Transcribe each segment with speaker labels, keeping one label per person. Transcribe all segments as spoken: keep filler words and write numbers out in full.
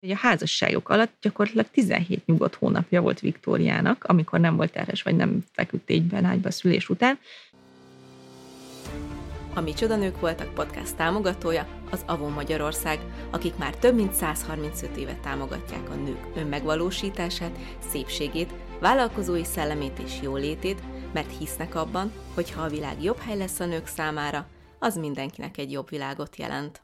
Speaker 1: A házasságok alatt gyakorlatilag tizenhét nyugodt hónapja volt Viktóriának, amikor nem volt terhes, vagy nem feküdt égyben ágyba a szülés után.
Speaker 2: A Micsoda Nők voltak podcast támogatója az Avon Magyarország, akik már több mint száz harmincöt éve támogatják a nők önmegvalósítását, szépségét, vállalkozói szellemét és jólétét, mert hisznek abban, hogy ha a világ jobb hely lesz a nők számára, az mindenkinek egy jobb világot jelent.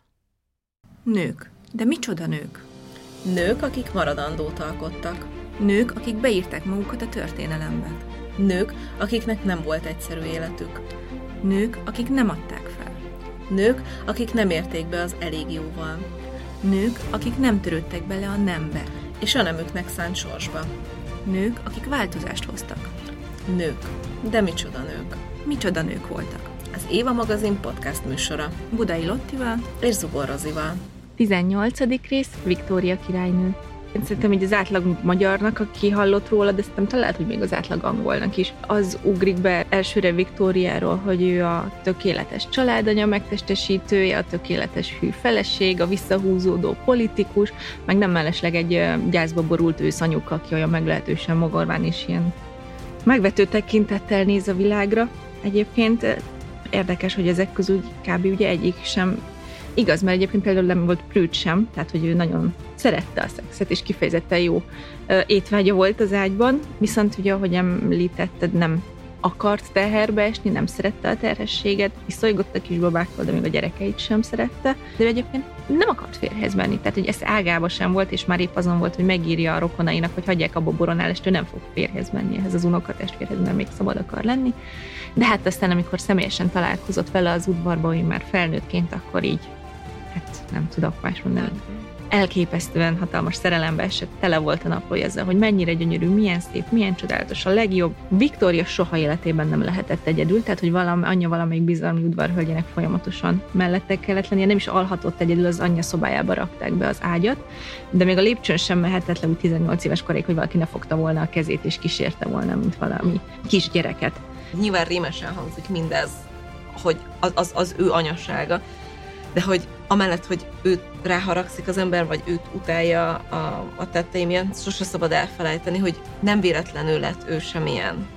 Speaker 3: Nők. De micsoda nők?
Speaker 2: Nők, akik maradandót alkottak.
Speaker 3: Nők, akik beírták magukat a történelembe.
Speaker 2: Nők, akiknek nem volt egyszerű életük.
Speaker 3: Nők, akik nem adták fel.
Speaker 2: Nők, akik nem érték be az elég jóval.
Speaker 3: Nők, akik nem törődtek bele a nembe.
Speaker 2: És a nemüknek szánt sorsba.
Speaker 3: Nők, akik változást hoztak.
Speaker 2: Nők. De micsoda nők?
Speaker 3: Micsoda nők voltak?
Speaker 2: Az Éva magazin podcast műsora.
Speaker 3: Budai Lottival
Speaker 2: és Zubor Rozival.
Speaker 1: tizennyolcadik rész, Viktória királynő. Én szerintem így az átlag magyarnak, aki hallott róla, de szerintem talán hogy még az átlag angolnak is, az ugrik be elsőre Viktóriáról, hogy ő a tökéletes családanya megtestesítője, a tökéletes hű feleség, a visszahúzódó politikus, meg nem mellesleg egy gyászba borult őszanyuka, aki olyan meglehetősen mogorván és ilyen megvető tekintettel néz a világra. Egyébként érdekes, hogy ezek közül kb. Ugye egyik sem igaz, mert egyébként például nem volt prűd sem, tehát hogy ő nagyon szerette a szexet, és kifejezetten jó étvágya volt az ágyban, viszont ugye, ahogy említetted, nem akart teherbe esni, nem szerette a terhességet, viszolygott a kisbabákkal, de még a gyerekeit sem szerette, de ő egyébként nem akart férjhez menni, tehát hogy ez ágába sem volt, és már épp azon volt, hogy megírja a rokonainak, hogy hagyják abba Boronálást, ő nem fog férjhez menni ehhez az unokatestvérhez, mert még szabad akar lenni. De hát aztán, amikor személyesen találkozott vele az udvarban, hogy már felnőttként, akkor így, hát nem tudok más mondani, elképesztően hatalmas szerelembe esett, tele volt a naplója ezzel, hogy mennyire gyönyörű, milyen szép, milyen csodálatos, a legjobb. Viktória soha életében nem lehetett egyedül, tehát hogy valami, anyja valamelyik bizalmi udvarhölgyének folyamatosan mellette kellett lennie, nem is alhatott egyedül, az anyja szobájába rakták be az ágyat, de még a lépcsőn sem mehetett le úgy tizennyolc éves koráig, hogy valaki ne fogta volna a kezét és kísérte volna, mint valami kisgyereket.
Speaker 2: Nyilván rémesen hangzik mindez, hogy az, az, az ő anyasága, de hogy amellett, hogy őt ráharagszik az ember, vagy őt utálja a, a tettei miatt, sose szabad elfelejteni, hogy nem véletlenül lett ő semmilyen.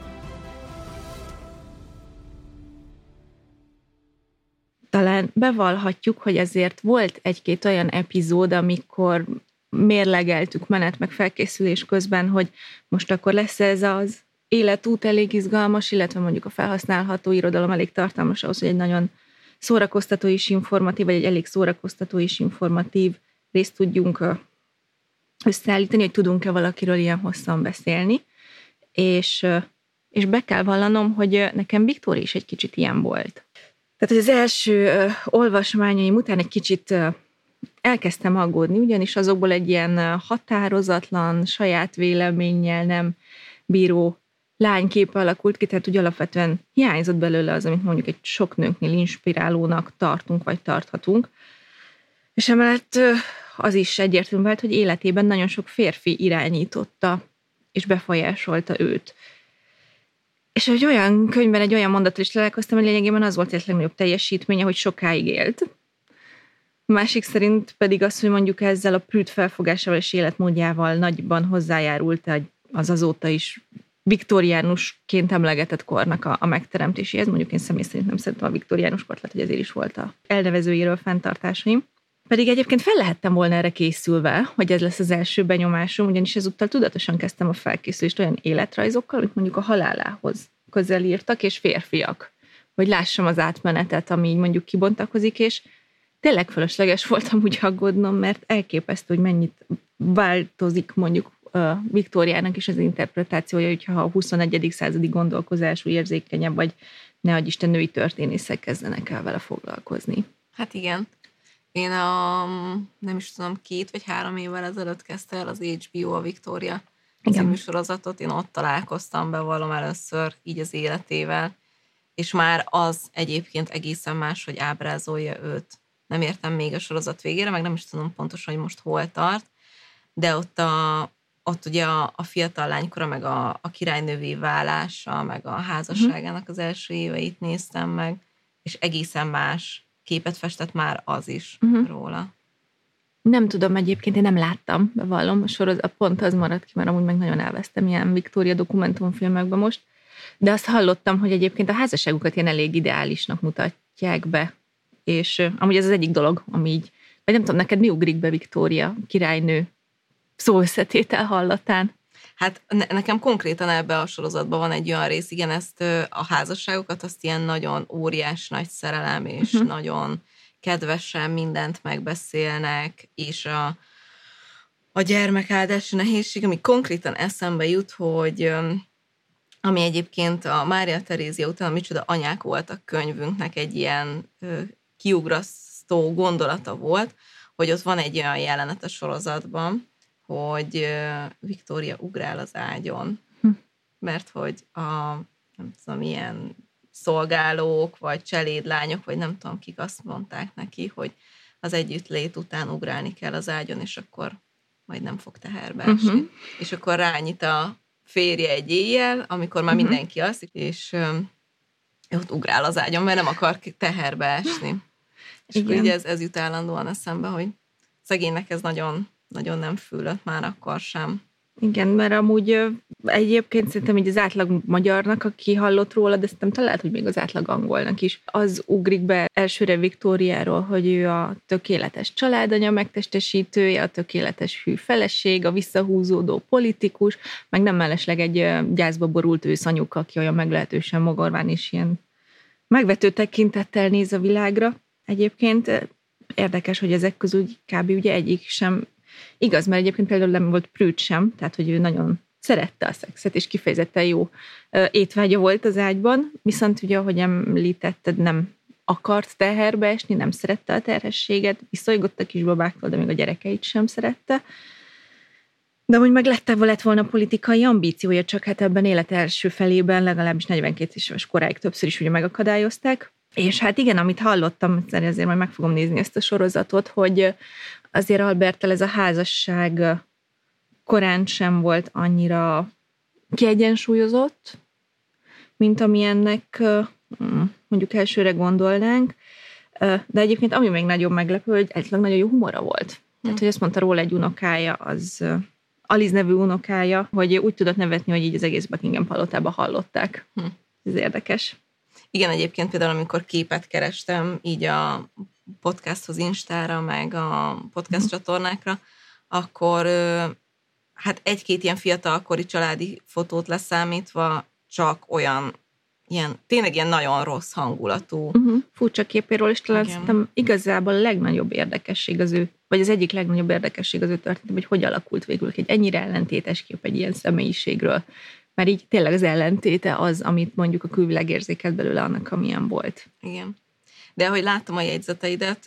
Speaker 1: Talán bevallhatjuk, hogy ezért volt egy-két olyan epizód, amikor mérlegeltük menet meg felkészülés közben, hogy most akkor lesz ez az életút elég izgalmas, illetve mondjuk a felhasználható irodalom elég tartalmas ahhoz, hogy egy nagyon szórakoztató és informatív, vagy egy elég szórakoztató és informatív részt tudjunk összeállítani, hogy tudunk-e valakiről ilyen hosszan beszélni. És, és be kell vallanom, hogy nekem Viktória is egy kicsit ilyen volt. Tehát, hogy az első olvasmányaim után egy kicsit elkezdtem aggódni, ugyanis azokból egy ilyen határozatlan, saját véleménnyel nem bíró lányképe alakult ki, tehát úgy alapvetően hiányzott belőle az, amit mondjuk egy sok nőnknél inspirálónak tartunk, vagy tarthatunk. És emellett az is egyértelmű vált, hogy életében nagyon sok férfi irányította, és befolyásolta őt. És egy olyan könyvben, egy olyan mondattal is találkoztam, hogy lényegében az volt a legnagyobb teljesítménye, hogy sokáig élt. A másik szerint pedig az, hogy mondjuk ezzel a prűd felfogásával és életmódjával nagyban hozzájárult az azóta is viktoriánusként emlegetett kornak a, a megteremtéséhez. Mondjuk én személy szerint nem szeretem a viktoriánus kort, lehet, hogy ezért is volt a elnevezőjéről fenntartásaim. Pedig egyébként fel lehettem volna erre készülve, hogy ez lesz az első benyomásom, ugyanis ezúttal tudatosan kezdtem a felkészülést olyan életrajzokkal, amit mondjuk a halálához közel írtak, és férfiak, hogy lássam az átmenetet, ami így mondjuk kibontakozik, és tényleg fölösleges voltam úgy aggódnom, mert elképesztő, hogy mennyit változik mondjuk Viktóriának is az interpretációja, hogyha a huszonegyedik századi gondolkozású, érzékenyebb, vagy ne adj Isten női történészek kezdenek el vele foglalkozni.
Speaker 2: Hát igen. Én a, nem is tudom, két vagy három évvel ezelőtt kezdte el az há bé o a Viktória című sorozatot. Én ott találkoztam, bevallom először így az életével, és már az egyébként egészen más, hogy ábrázolja őt. Nem értem még a sorozat végére, meg nem is tudom pontosan, hogy most hol tart, de ott a ott ugye a, a fiatal lánykora, meg a, a királynővé válása, meg a házasságának az első éveit néztem meg, és egészen más képet festett már az is uh-huh. róla.
Speaker 1: Nem tudom, egyébként én nem láttam, bevallom, a sorozat pont az maradt ki, mert amúgy meg nagyon elvesztem ilyen Victoria dokumentumfilmekben most, de azt hallottam, hogy egyébként a házasságukat ilyen elég ideálisnak mutatják be, és uh, amúgy ez az egyik dolog, ami így, vagy nem tudom, neked mi ugrik be Victoria királynő szóösszetétel hallatán?
Speaker 2: Hát ne, nekem konkrétan ebbe a sorozatban van egy olyan rész, igen, ezt a házasságokat, azt ilyen nagyon óriás nagy szerelem, és uh-huh. nagyon kedvesen mindent megbeszélnek, és a, a gyermekáldási nehézség, ami konkrétan eszembe jut, hogy ami egyébként a Mária Terézia után a Micsoda anyák voltak könyvünknek egy ilyen kiugrasztó gondolata volt, hogy ott van egy olyan jelenet a sorozatban, hogy Victoria ugrál az ágyon, hm. mert hogy a nem tudom, ilyen szolgálók, vagy cselédlányok, vagy nem tudom, kik azt mondták neki, hogy az együttlét után ugrálni kell az ágyon, és akkor majd nem fog teherbe esni. Uh-huh. És akkor rányit a férje egy éjjel, amikor már uh-huh. mindenki alszik, és um, ott ugrál az ágyon, mert nem akar teherbe esni. És igen. akkor így ez, ez jut állandóan eszembe, hogy szegénynek ez nagyon, nagyon nem fülött már akkor sem.
Speaker 1: Igen, mert amúgy egyébként szerintem így az átlag magyarnak, aki hallott róla, de szerintem talán lehet, hogy még az átlag angolnak is, az ugrik be elsőre Victoriáról, hogy ő a tökéletes családanya megtestesítője, a tökéletes hű feleség, a visszahúzódó politikus, meg nem mellesleg egy gyászba borult őszanyuk, aki olyan meglehetősen mogorván és ilyen megvető tekintettel néz a világra. Egyébként érdekes, hogy ezek közül kb. Ugye egyik sem igaz, mert egyébként például nem volt prűd sem, tehát hogy ő nagyon szerette a szexet, és kifejezetten jó étvágya volt az ágyban, viszont ugye, ahogy említetted, nem akart teherbe esni, nem szerette a terhességet, viszolygott a kisbabáktól, de még a gyerekeit sem szerette. De amúgy meg lett, lett volna politikai ambíciója, csak hát ebben élet első felében legalábbis negyvenkét éves koráig többször is ugye megakadályozták. És hát igen, amit hallottam, azért majd meg fogom nézni ezt a sorozatot, hogy azért Alberttel ez a házasság korán sem volt annyira kiegyensúlyozott, mint amilyennek mondjuk elsőre gondolnánk, de egyébként ami még nagyon meglepő, hogy egyébként nagyon jó humora volt. Tehát, hogy azt mondta róla egy unokája, az Alice nevű unokája, hogy úgy tudott nevetni, hogy így az egész Buckingham palotában hallották. Hm. Ez érdekes.
Speaker 2: Igen, egyébként például, amikor képet kerestem így a podcasthoz, Instára, meg a podcast uh-huh. csatornákra, akkor hát egy-két ilyen fiatalkori családi fotót leszámítva csak olyan, ilyen, tényleg ilyen nagyon rossz hangulatú.
Speaker 1: Uh-huh. Furcsa képéről, és talán szerintem igazából a legnagyobb érdekesség az ő, vagy az egyik legnagyobb érdekesség az ő történet, hogy hogy alakult végül egy ennyire ellentétes kép egy ilyen személyiségről. Mert így tényleg az ellentéte az, amit mondjuk a külvilág érzékelt belőle annak, amilyen volt.
Speaker 2: Igen. De ahogy láttam a jegyzeteidet,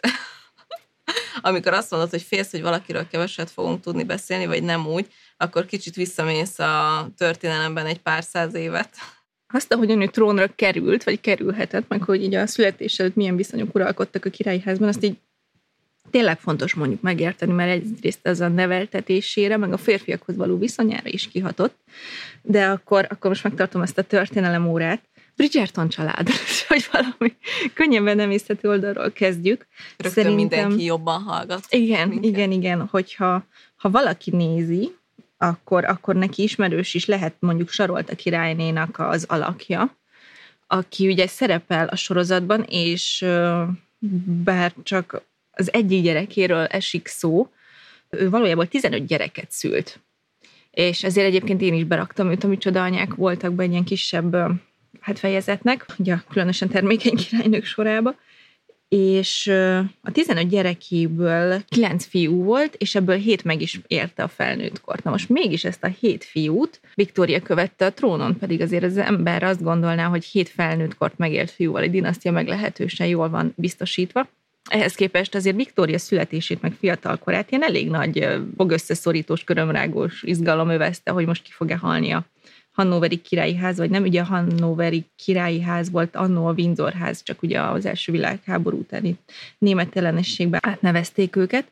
Speaker 2: amikor azt mondod, hogy félsz, hogy valakiről keveset fogunk tudni beszélni, vagy nem úgy, akkor kicsit visszamész a történelemben egy pár száz évet.
Speaker 1: Azt, ahogyan ő trónra került, vagy kerülhetett, meg hogy így a születés előtt milyen viszonyok uralkodtak a királyi házban, azt így tényleg fontos mondjuk megérteni, mert egyrészt ez a neveltetésére, meg a férfiakhoz való viszonyára is kihatott, de akkor, akkor most megtartom ezt a történelem órát. Bridgerton család, hogy valami könnyebben emészhető oldalról kezdjük.
Speaker 2: Rögtön Szerintem, mindenki jobban hallgat.
Speaker 1: Igen, minket. igen, igen, hogyha ha valaki nézi, akkor, akkor neki ismerős is lehet mondjuk Sarolta királynénak az alakja, aki ugye szerepel a sorozatban, és bár csak az egyik gyerekéről esik szó, ő valójában tizenöt gyereket szült. És ezért egyébként én is beraktam őt, a Micsoda anyák voltak be egy ilyen kisebb hát fejezetnek, ugye különösen termékeny királynők sorába, és a tizenöt gyerekéből kilenc fiú volt, és ebből hét meg is érte a felnőtt kort. Na most mégis ezt a hét fiút Victoria követte a trónon, pedig azért az ember azt gondolná, hogy hét felnőtt kort megélt fiúval egy dinasztia meglehetősen jól van biztosítva. Ehhez képest azért Victoria születését, meg fiatalkorát ilyen elég nagy fogösszeszorítós, körömrágós izgalom övezte, hogy most ki fog-e halni a hannoveri királyi ház, vagy nem, ugye a hannoveri királyi ház volt annó a Windsor ház, csak ugye az első világháború utáni német ellenességben átnevezték őket.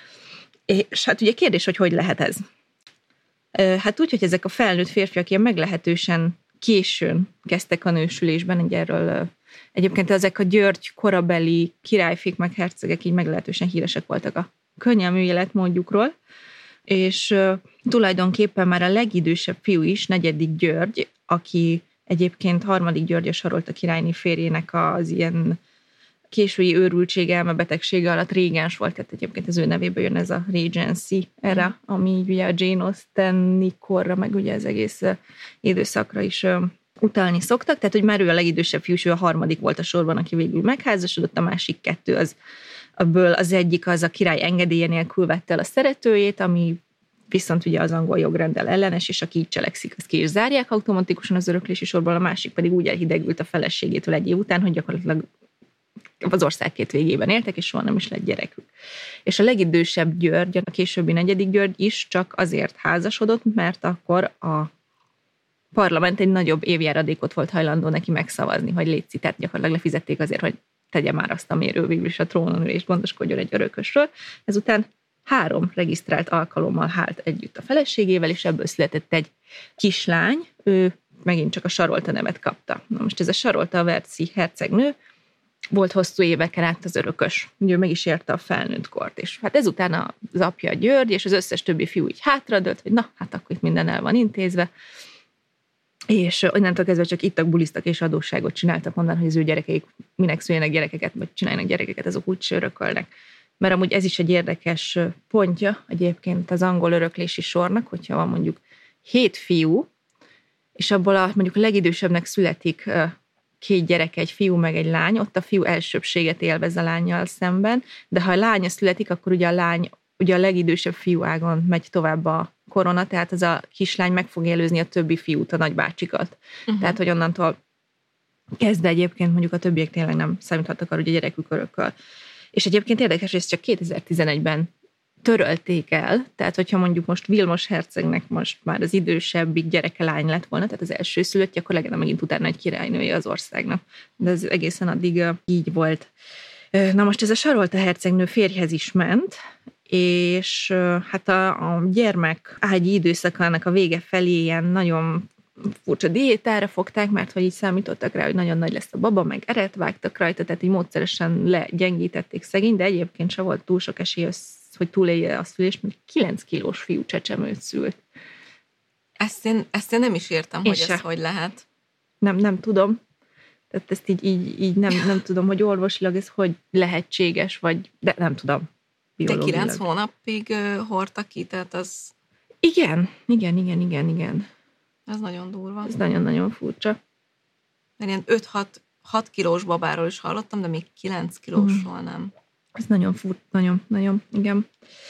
Speaker 1: És hát ugye kérdés, hogy hogy lehet ez? Hát úgy, hogy ezek a felnőtt férfiak ilyen meglehetősen későn kezdtek a nősülésben, így erről egyébként ezek a György korabeli királyfék meg hercegek így meglehetősen híresek voltak a könnyelmű életmódjukról, és uh, tulajdonképpen már a legidősebb fiú is, negyedik György, aki egyébként harmadik György a Sarolta királyné férjének az ilyen késői őrültség, elmebetegsége alatt régens volt, tehát egyébként az ő nevéből jön ez a Regency era, ami ugye a Jane Austen-i korra, meg ugye az egész időszakra is utalni szoktak, tehát hogy már ő a legidősebb fiú, ő a harmadik volt a sorban, aki végül megházasodott, a másik kettő az, abból az egyik az a király engedélye nélkül vette el a szeretőjét, ami viszont ugye az angol jogrenddel ellenes, és aki így cselekszik, azt ki is zárják automatikusan az öröklési sorból, a másik pedig úgy elhidegült a feleségétől egy év után, hogy gyakorlatilag az ország két végében éltek, és soha nem is lett gyerekük. És a legidősebb György, a későbbi negyedik György is csak azért házasodott, mert akkor a parlament egy nagyobb évjáradékot volt hajlandó neki megszavazni, hogy létszik, tehát gyakorlatilag lefizették azért, hogy tegye már azt, amiért ő végül is a trónon ül, és gondoskodjon egy örökösről. Ezután három regisztrált alkalommal hált együtt a feleségével, és ebből született egy kislány, ő megint csak a Sarolta nevet kapta. Na most ez a Sarolta, a Verci hercegnő, volt hosszú éveken át az örökös. Ugye ő meg is érte a felnőtt kort, és hát ezután az apja György, és az összes többi fiú így hátradőlt, hogy na, hát akkor itt minden el van intézve, és onnantól kezdve csak ittak, bulisztak és adósságot csináltak, mondan, hogy az ő gyerekeik minek szüljenek gyerekeket, vagy csinálnak gyerekeket, azok úgy örökölnek. Mert amúgy ez is egy érdekes pontja egyébként az angol öröklési sornak, hogyha van mondjuk hét fiú, és abból a, mondjuk a legidősebbnek születik két gyereke, egy fiú meg egy lány, ott a fiú elsőbbséget élvez a lánnyal szemben, de ha a lánya születik, akkor ugye a lány, ugye a legidősebb fiú ágon megy tovább a korona, tehát az a kislány meg fog előzni a többi fiút, a nagybácsikat. Uh-huh. Tehát, hogy onnantól kezdve egyébként mondjuk a többiek tényleg nem számíthattak arra, hogy a gyerekük örököl. És egyébként érdekes, hogy ezt csak kétezer-tizenegyben törölték el, tehát hogyha mondjuk most Vilmos hercegnek most már az idősebbik gyereke lány lett volna, tehát az első szülöttje, akkor legalább megint utána egy királynője az országnak. De ez egészen addig uh, így volt. Uh, na most ez a Sarolta hercegnő férjhez is ment, és uh, hát a, a gyermek ágyi időszakának a vége felé ilyen nagyon furcsa diétára fogták, mert hogy így számítottak rá, hogy nagyon nagy lesz a baba, meg eret vágtak rajta, tehát így módszeresen legyengítették szegény, de egyébként se volt túl sok esély, hogy túlélje a szülést, mert kilenc kilós fiú csecsemőt szült.
Speaker 2: Ezt én, ezt én nem is értem, én hogy se. Ez hogy lehet.
Speaker 1: Nem, nem tudom. Tehát ezt így, így, így nem, nem tudom, hogy orvosilag ez hogy lehetséges, vagy, de nem tudom.
Speaker 2: De kilenc hónapig uh, hordta ki, tehát az...
Speaker 1: Igen, igen, igen, igen, igen.
Speaker 2: Ez nagyon durva.
Speaker 1: Ez nagyon-nagyon furcsa.
Speaker 2: Mert ilyen öt-hat kilós babáról is hallottam, de még kilenc kilósról mm. nem.
Speaker 1: Ez nagyon furt, nagyon, nagyon, igen.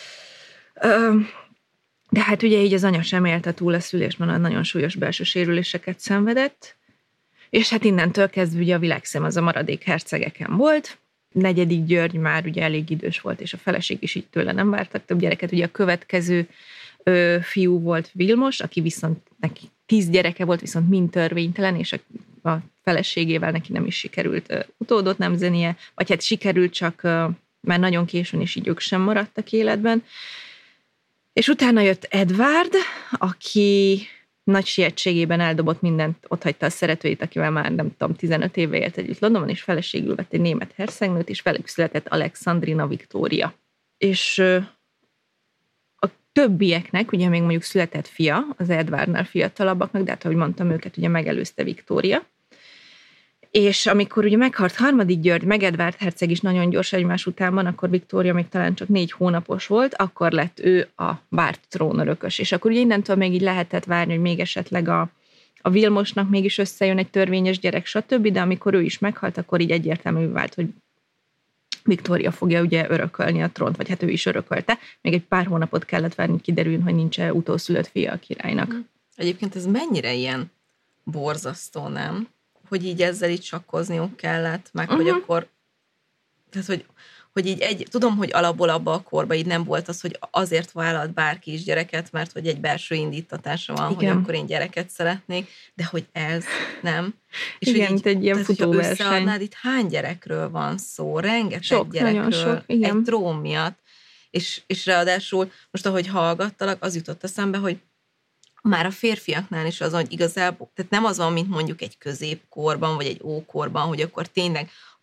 Speaker 1: De hát ugye így az anya sem élte túl a szülést, mert nagyon súlyos belső sérüléseket szenvedett, és hát innentől kezdve ugye a világszem az a maradék hercegeken volt. Negyedik György már ugye elég idős volt, és a feleség is így tőle nem vártak több gyereket. Ugye a következő ö, fiú volt Vilmos, aki viszont neki tíz gyereke volt, viszont mind törvénytelen, és a, a feleségével neki nem is sikerült ö, utódot nemzenie, vagy hát sikerült, csak ö, már nagyon későn, és így ők sem maradtak életben. És utána jött Edvárd, aki nagy sietségében eldobott mindent, otthagyta a szeretőit, akivel már nem tudom, tizenöt éve élt együtt Londonban, és feleségül vett egy német hercegnőt, és velük született Alexandrina Viktória. És a többieknek, ugye még mondjuk született fia, az Edvárdnál fiatalabbaknak, de hát ahogy mondtam, őket ugye megelőzte Viktória. És amikor ugye meghalt harmadik György, meg Edvárd herceg is nagyon gyors egymás után van, akkor Viktória még talán csak négy hónapos volt, akkor lett ő a várt trónörökös. És akkor ugye innentől még így lehetett várni, hogy még esetleg a, a Vilmosnak mégis összejön egy törvényes gyerek, stb., de amikor ő is meghalt, akkor így egyértelmű vált, hogy Viktória fogja ugye örökölni a trónt, vagy hát ő is örökölte. Még egy pár hónapot kellett várni, hogy kiderüljön, hogy nincs utószülött fia a királynak.
Speaker 2: Egyébként ez mennyire ilyen borzasztó, nem? Hogy így ezzel így sakkozniuk kellett, meg uh-huh. hogy akkor, tehát hogy, hogy így egy, tudom, hogy alapból abba a korban így nem volt az, hogy azért vállalt bárki is gyereket, mert hogy egy belső indítatása van, igen. hogy akkor én gyereket szeretnék, de hogy ez nem. És
Speaker 1: igen,
Speaker 2: hogy így,
Speaker 1: egy ilyen futóverseny.
Speaker 2: Összeadnád, itt hány gyerekről van szó, rengeteg
Speaker 1: sok,
Speaker 2: gyerekről,
Speaker 1: sok, igen.
Speaker 2: egy trón miatt, és, és ráadásul most ahogy hallgattalak, az jutott eszembe, hogy már a férfiaknál is az, hogy igazából, tehát nem az van, mint mondjuk egy középkorban, vagy egy ókorban, hogy akkor tényleg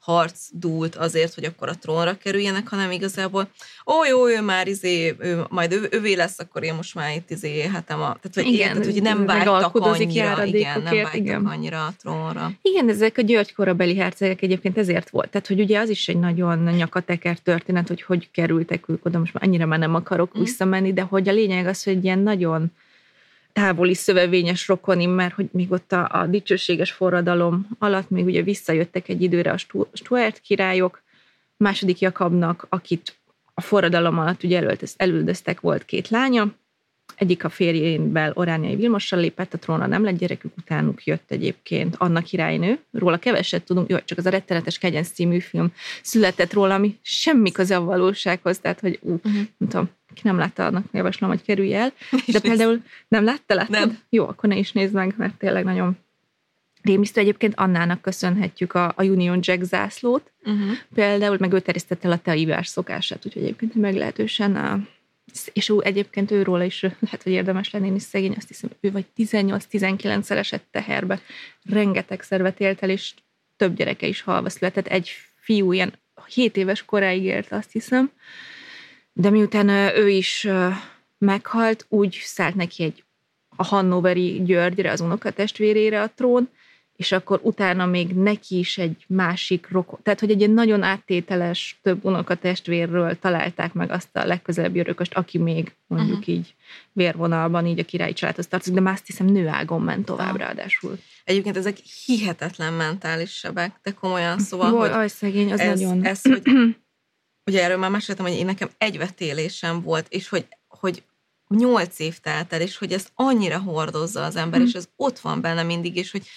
Speaker 2: harc dúlt azért, hogy akkor a trónra kerüljenek, hanem igazából, ó, jó, ő már izé, ő, majd ő, ővé lesz, akkor én most már itt izé élhetem. A, tehát, hogy,
Speaker 1: igen,
Speaker 2: érted, hogy nem vágytak annyira, igen, nem vágytak
Speaker 1: igen.
Speaker 2: annyira a trónra.
Speaker 1: Igen, ezek a György korabeli hercegek egyébként ezért volt. Tehát, hogy ugye az is egy nagyon nyakateker történet, hogy hogy kerültek ők oda, most már annyira már nem akarok mm. visszamenni, de hogy a lényeg az, hogy ilyen nagyon távoli szövevényes rokoni, mert hogy még ott a, a dicsőséges forradalom alatt még ugye visszajöttek egy időre a Stuart királyok, második Jakabnak, akit a forradalom alatt ugye elüldöztek, volt két lánya, egyik a férjénből Orányi Vilmossal lépett a trónra, nem lett gyerekük, utánuk jött egyébként Anna királynő, róla keveset tudunk, jó, csak az a Rettenetes kegyenc című film született róla, ami semmi köze a valósághoz, tehát hogy ú, uh-huh. nem tudom, ki nem látta, annak javaslom, hogy kerülj el, de például nem látta, láttad? Nem. Jó, akkor ne is nézd meg, mert tényleg nagyon rémisztő. Egyébként Annának köszönhetjük a, a Union Jack zászlót, uh-huh. például, meg ő terjesztette el a teaivás szokását, úgyhogy egyébként meglehetősen a és ő, egyébként őróla is lehet, hogy érdemes lenni, és szegény, azt hiszem, ő vagy tizennyolc-tizenkilencszer esett teherbe, rengeteg szervet élt el, és több gyereke is halva született, egy fiú ilyen hét éves koráig élt, azt hiszem, de miután ő is meghalt, úgy szállt neki egy a hannoveri Györgyre, az unokatestvérére a trón, és akkor utána még neki is egy másik rokon. Tehát, hogy egy ilyen nagyon áttételes több unokatestvérről találták meg azt a legközelebbi örököst, aki még mondjuk uh-huh. így vérvonalban így a királyi családhoz tartozik, de már azt hiszem nőágon ment tovább ráadásul.
Speaker 2: Egyébként ezek hihetetlen mentális sebek, de komolyan szóval,
Speaker 1: Jól,
Speaker 2: hogy
Speaker 1: aj, szegény, az
Speaker 2: ez,
Speaker 1: nagyon...
Speaker 2: ez, hogy ugye erről már meséltem, hogy én nekem egy vetélésem volt, és hogy, hogy nyolc év telt el, és hogy ezt annyira hordozza az ember, mm. és ez ott van benne mindig, és hogy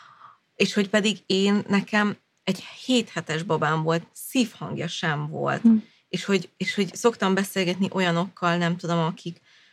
Speaker 2: és hogy pedig én, nekem egy hét hetes babám volt, szívhangja sem volt. Mm. És, hogy, és hogy szoktam beszélgetni olyanokkal, nem tudom, akik,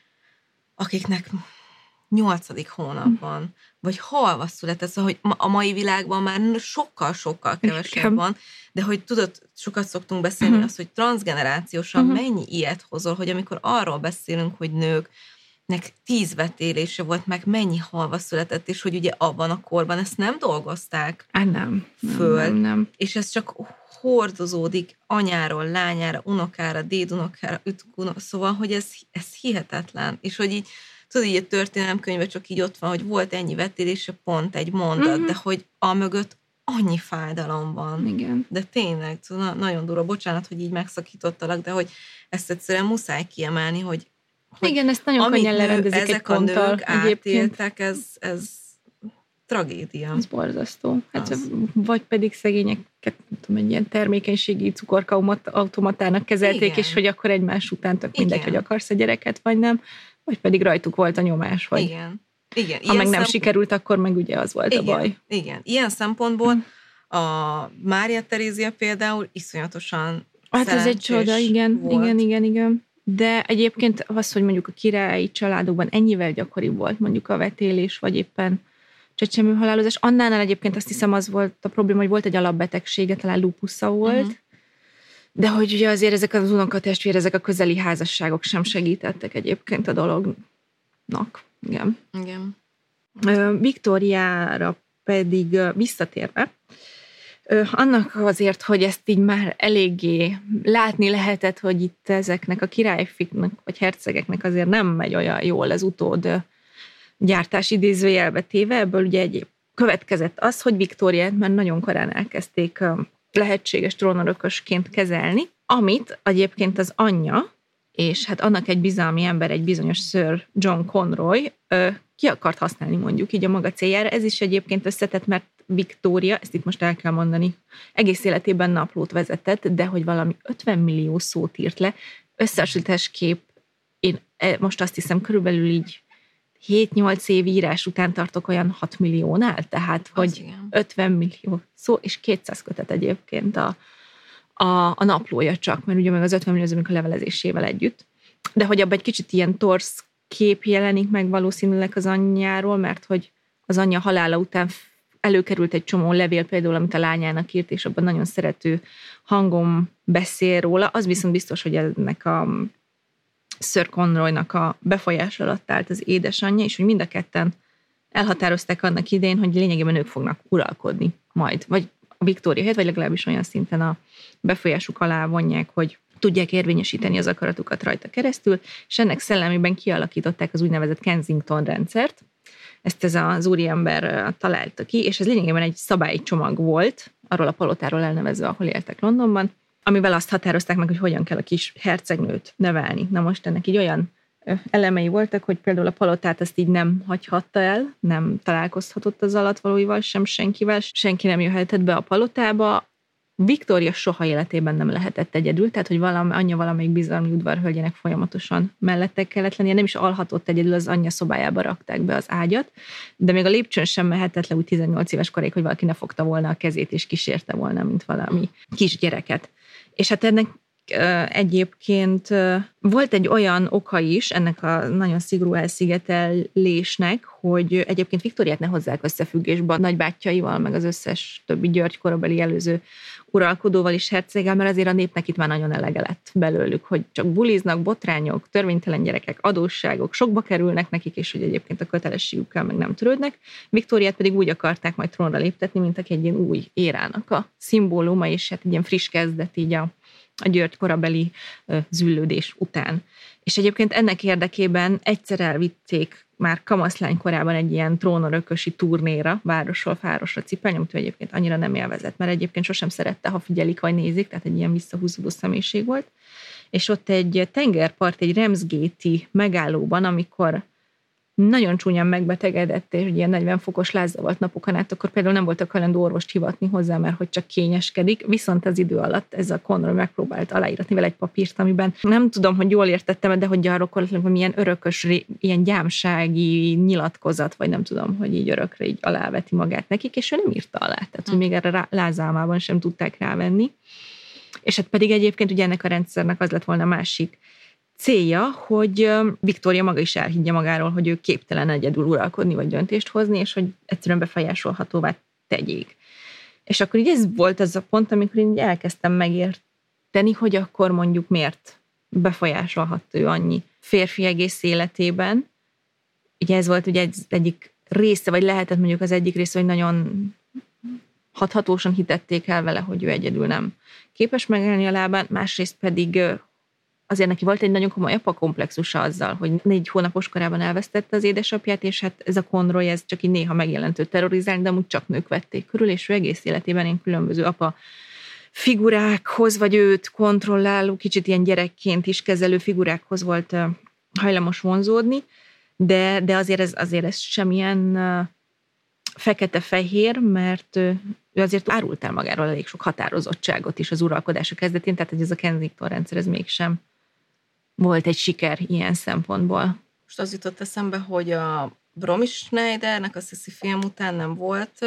Speaker 2: akiknek nyolcadik hónapban, mm. vagy halva született, szóval, hogy a mai világban már sokkal-sokkal kevesebb van, de hogy tudod, sokat szoktunk beszélni mm. azt, hogy transzgenerációsan mm. mennyi ilyet hozol, hogy amikor arról beszélünk, hogy nők, nek tíz vetélése volt, meg mennyi halva született, és hogy ugye abban a korban ezt nem dolgozták
Speaker 1: Á, nem,
Speaker 2: föl,
Speaker 1: nem, nem.
Speaker 2: és ez csak hordozódik anyáról, lányára, unokára, dédunokára, ütkúnok, szóval, hogy ez, ez hihetetlen, és hogy így, tudod, így a történelemkönyvben csak így ott van, hogy volt ennyi vetélése, pont egy mondat, mm-hmm. de hogy amögött annyi fájdalom van.
Speaker 1: Igen.
Speaker 2: De tényleg, na, nagyon durva, bocsánat, hogy így megszakítottalak, de hogy ezt egyszerűen muszáj kiemelni, hogy Hogy
Speaker 1: igen, ezt nagyon könnyen lerendezik egy
Speaker 2: ezek a
Speaker 1: ponttal.
Speaker 2: nők átéltek, ez, ez tragédia.
Speaker 1: Ez borzasztó. Hát,
Speaker 2: az.
Speaker 1: Vagy pedig szegényeket, nem tudom, egy ilyen termékenységi cukorkaautomatának kezelték, igen. és hogy akkor egymás után tök mindegy, hogy akarsz a gyereket, vagy nem. Vagy pedig rajtuk volt a nyomás, hogy
Speaker 2: igen. Igen.
Speaker 1: ha meg nem
Speaker 2: szempont...
Speaker 1: sikerült, akkor meg ugye az volt
Speaker 2: igen.
Speaker 1: a baj.
Speaker 2: Igen. Ilyen szempontból a Mária Terézia például iszonyatosan
Speaker 1: hát ez egy csoda, igen,
Speaker 2: volt.
Speaker 1: igen, igen, igen. De egyébként az, hogy mondjuk a királyi családokban ennyivel gyakoribb volt mondjuk a vetélés, vagy éppen csecsemő halálozás. Annánál egyébként azt hiszem az volt a probléma, hogy volt egy alapbetegsége, talán lupusza volt, uh-huh. de hogy ugye azért ezek az unokatestvér, ezek a közeli házasságok sem segítettek egyébként a dolognak. Igen.
Speaker 2: Igen.
Speaker 1: Viktóriára pedig visszatérve, annak azért, hogy ezt így már eléggé látni lehetett, hogy itt ezeknek a királyfiknek vagy hercegeknek azért nem megy olyan jól az utód gyártás idézőjelbe téve, ebből ugye egy következett az, hogy Viktóriát már nagyon korán elkezdték lehetséges trónörökösként kezelni, amit egyébként az anyja, és hát annak egy bizalmi ember, egy bizonyos Sir John Conroy ki akart használni mondjuk így a maga céljára. Ez is egyébként összetett, mert Viktória, ezt itt most el kell mondani, egész életében naplót vezetett, de hogy valami ötven millió szót írt le. Összehasonlításképp én most azt hiszem körülbelül így hét-nyolc év írás után tartok olyan hat milliónál, tehát hogy ötven millió szó, és kétszáz kötet egyébként a, a, a naplója csak, mert ugye meg az ötven millió az a levelezésével együtt. De hogy abban egy kicsit ilyen torsz kép jelenik meg valószínűleg az anyjáról, mert hogy az anyja halála után előkerült egy csomó levél például, amit a lányának írt, és abban nagyon szerető hangom beszél róla. Az viszont biztos, hogy ennek a Sir Conroynak a befolyás alatt állt az édesanyja, és hogy mind a ketten elhatározták annak idején, hogy lényegében ők fognak uralkodni majd, vagy Viktória helyett, vagy legalábbis olyan szinten a befolyásuk alá vonják, hogy tudják érvényesíteni az akaratukat rajta keresztül, és ennek szellemében kialakították az úgynevezett Kensington rendszert. Ezt ez az úriember találta ki, és ez lényegében egy szabálycsomag volt, arról a palotáról elnevezve, ahol éltek Londonban, amivel azt határozták meg, hogy hogyan kell a kis hercegnőt nevelni. Na most ennek így olyan elemei voltak, hogy például a palotát ezt így nem hagyhatta el, nem találkozhatott az alatvalóival sem senkivel, senki nem jöhetett be a palotába. Viktória soha életében nem lehetett egyedül, tehát hogy valami, anyja valamelyik bizalmi udvarhölgyének folyamatosan mellette kellett lennie, nem is alhatott egyedül, az anyja szobájába rakták be az ágyat, de még a lépcsőn sem mehetett le úgy tizennyolc éves koráig, hogy valaki ne fogta volna a kezét és kísérte volna, mint valami kisgyereket. És hát ennek egyébként volt egy olyan oka is ennek a nagyon szigorú elszigetelésnek, hogy egyébként Viktóriát ne hozzák összefüggésbe a nagybátyjaival, meg az összes többi György korabeli előző uralkodóval is herceggel, mert azért a népnek itt már nagyon elege lett belőlük, hogy csak buliznak, botrányok, törvénytelen gyerekek, adósságok, sokba kerülnek nekik, és hogy egyébként a kötelességükkel meg nem törődnek. Viktóriát pedig úgy akarták majd trónra léptetni, mint aki egy ilyen új érának a szimbóluma, és hát egy ilyen friss kezdet így a a György korabeli züllődés után. És egyébként ennek érdekében egyszer elvitték már kamaszlány korában egy ilyen trónörökösi turnéra, városról városra cipelni, amit ő egyébként annyira nem élvezett, mert egyébként sosem szerette, ha figyelik vagy nézik, tehát egy ilyen visszahúzódó személyiség volt. És ott egy tengerpart, egy Ramsgate-i megállóban, amikor nagyon csúnyán megbetegedett, és ilyen negyven fokos lázzal volt napokon át, akkor például nem voltak hajlandó orvost hivatni hozzá, mert hogy csak kényeskedik. Viszont az idő alatt ez a Conroy megpróbált aláíratni vele egy papírt, amiben nem tudom, hogy jól értettem, de hogy arról hogy milyen örökös, ilyen gyámsági nyilatkozat, vagy nem tudom, hogy így örökre így aláveti magát nekik, és ő nem írta alá. Tehát, hogy még erre lázálmában sem tudták rávenni. És hát pedig egyébként ugye ennek a rendszernek az lett volna a másik célja, hogy Viktória maga is elhiggye magáról, hogy ő képtelen egyedül uralkodni vagy döntést hozni, és hogy egyszerűen befolyásolhatóvá tegyék. És akkor így ez volt az a pont, amikor én elkezdtem megérteni, hogy akkor mondjuk miért befolyásolhat ő annyi férfi egész életében. Ugye ez volt ugye egy, egyik része, vagy lehetett mondjuk az egyik része, hogy nagyon hathatósan hitették el vele, hogy ő egyedül nem képes megállni a lábán, másrészt pedig azért neki volt egy nagyon komoly apakomplexusa azzal, hogy négy hónapos korában elvesztette az édesapját, és hát ez a Conroy, ez csak így néha megjelentő terrorizálni, de amúgy csak nők vették körül, és ő egész életében én különböző apa figurákhoz, vagy őt kontrolláló, kicsit ilyen gyerekként is kezelő figurákhoz volt hajlamos vonzódni, de, de azért ez, azért ez semmilyen fekete-fehér, mert ő azért árult el magáról elég sok határozottságot is az uralkodása kezdetén, tehát hogy ez a Kensington rendszer, ez mégsem volt egy siker ilyen szempontból.
Speaker 2: Most az jutott eszembe, hogy a Romy Schneidernek a Sissy film után nem volt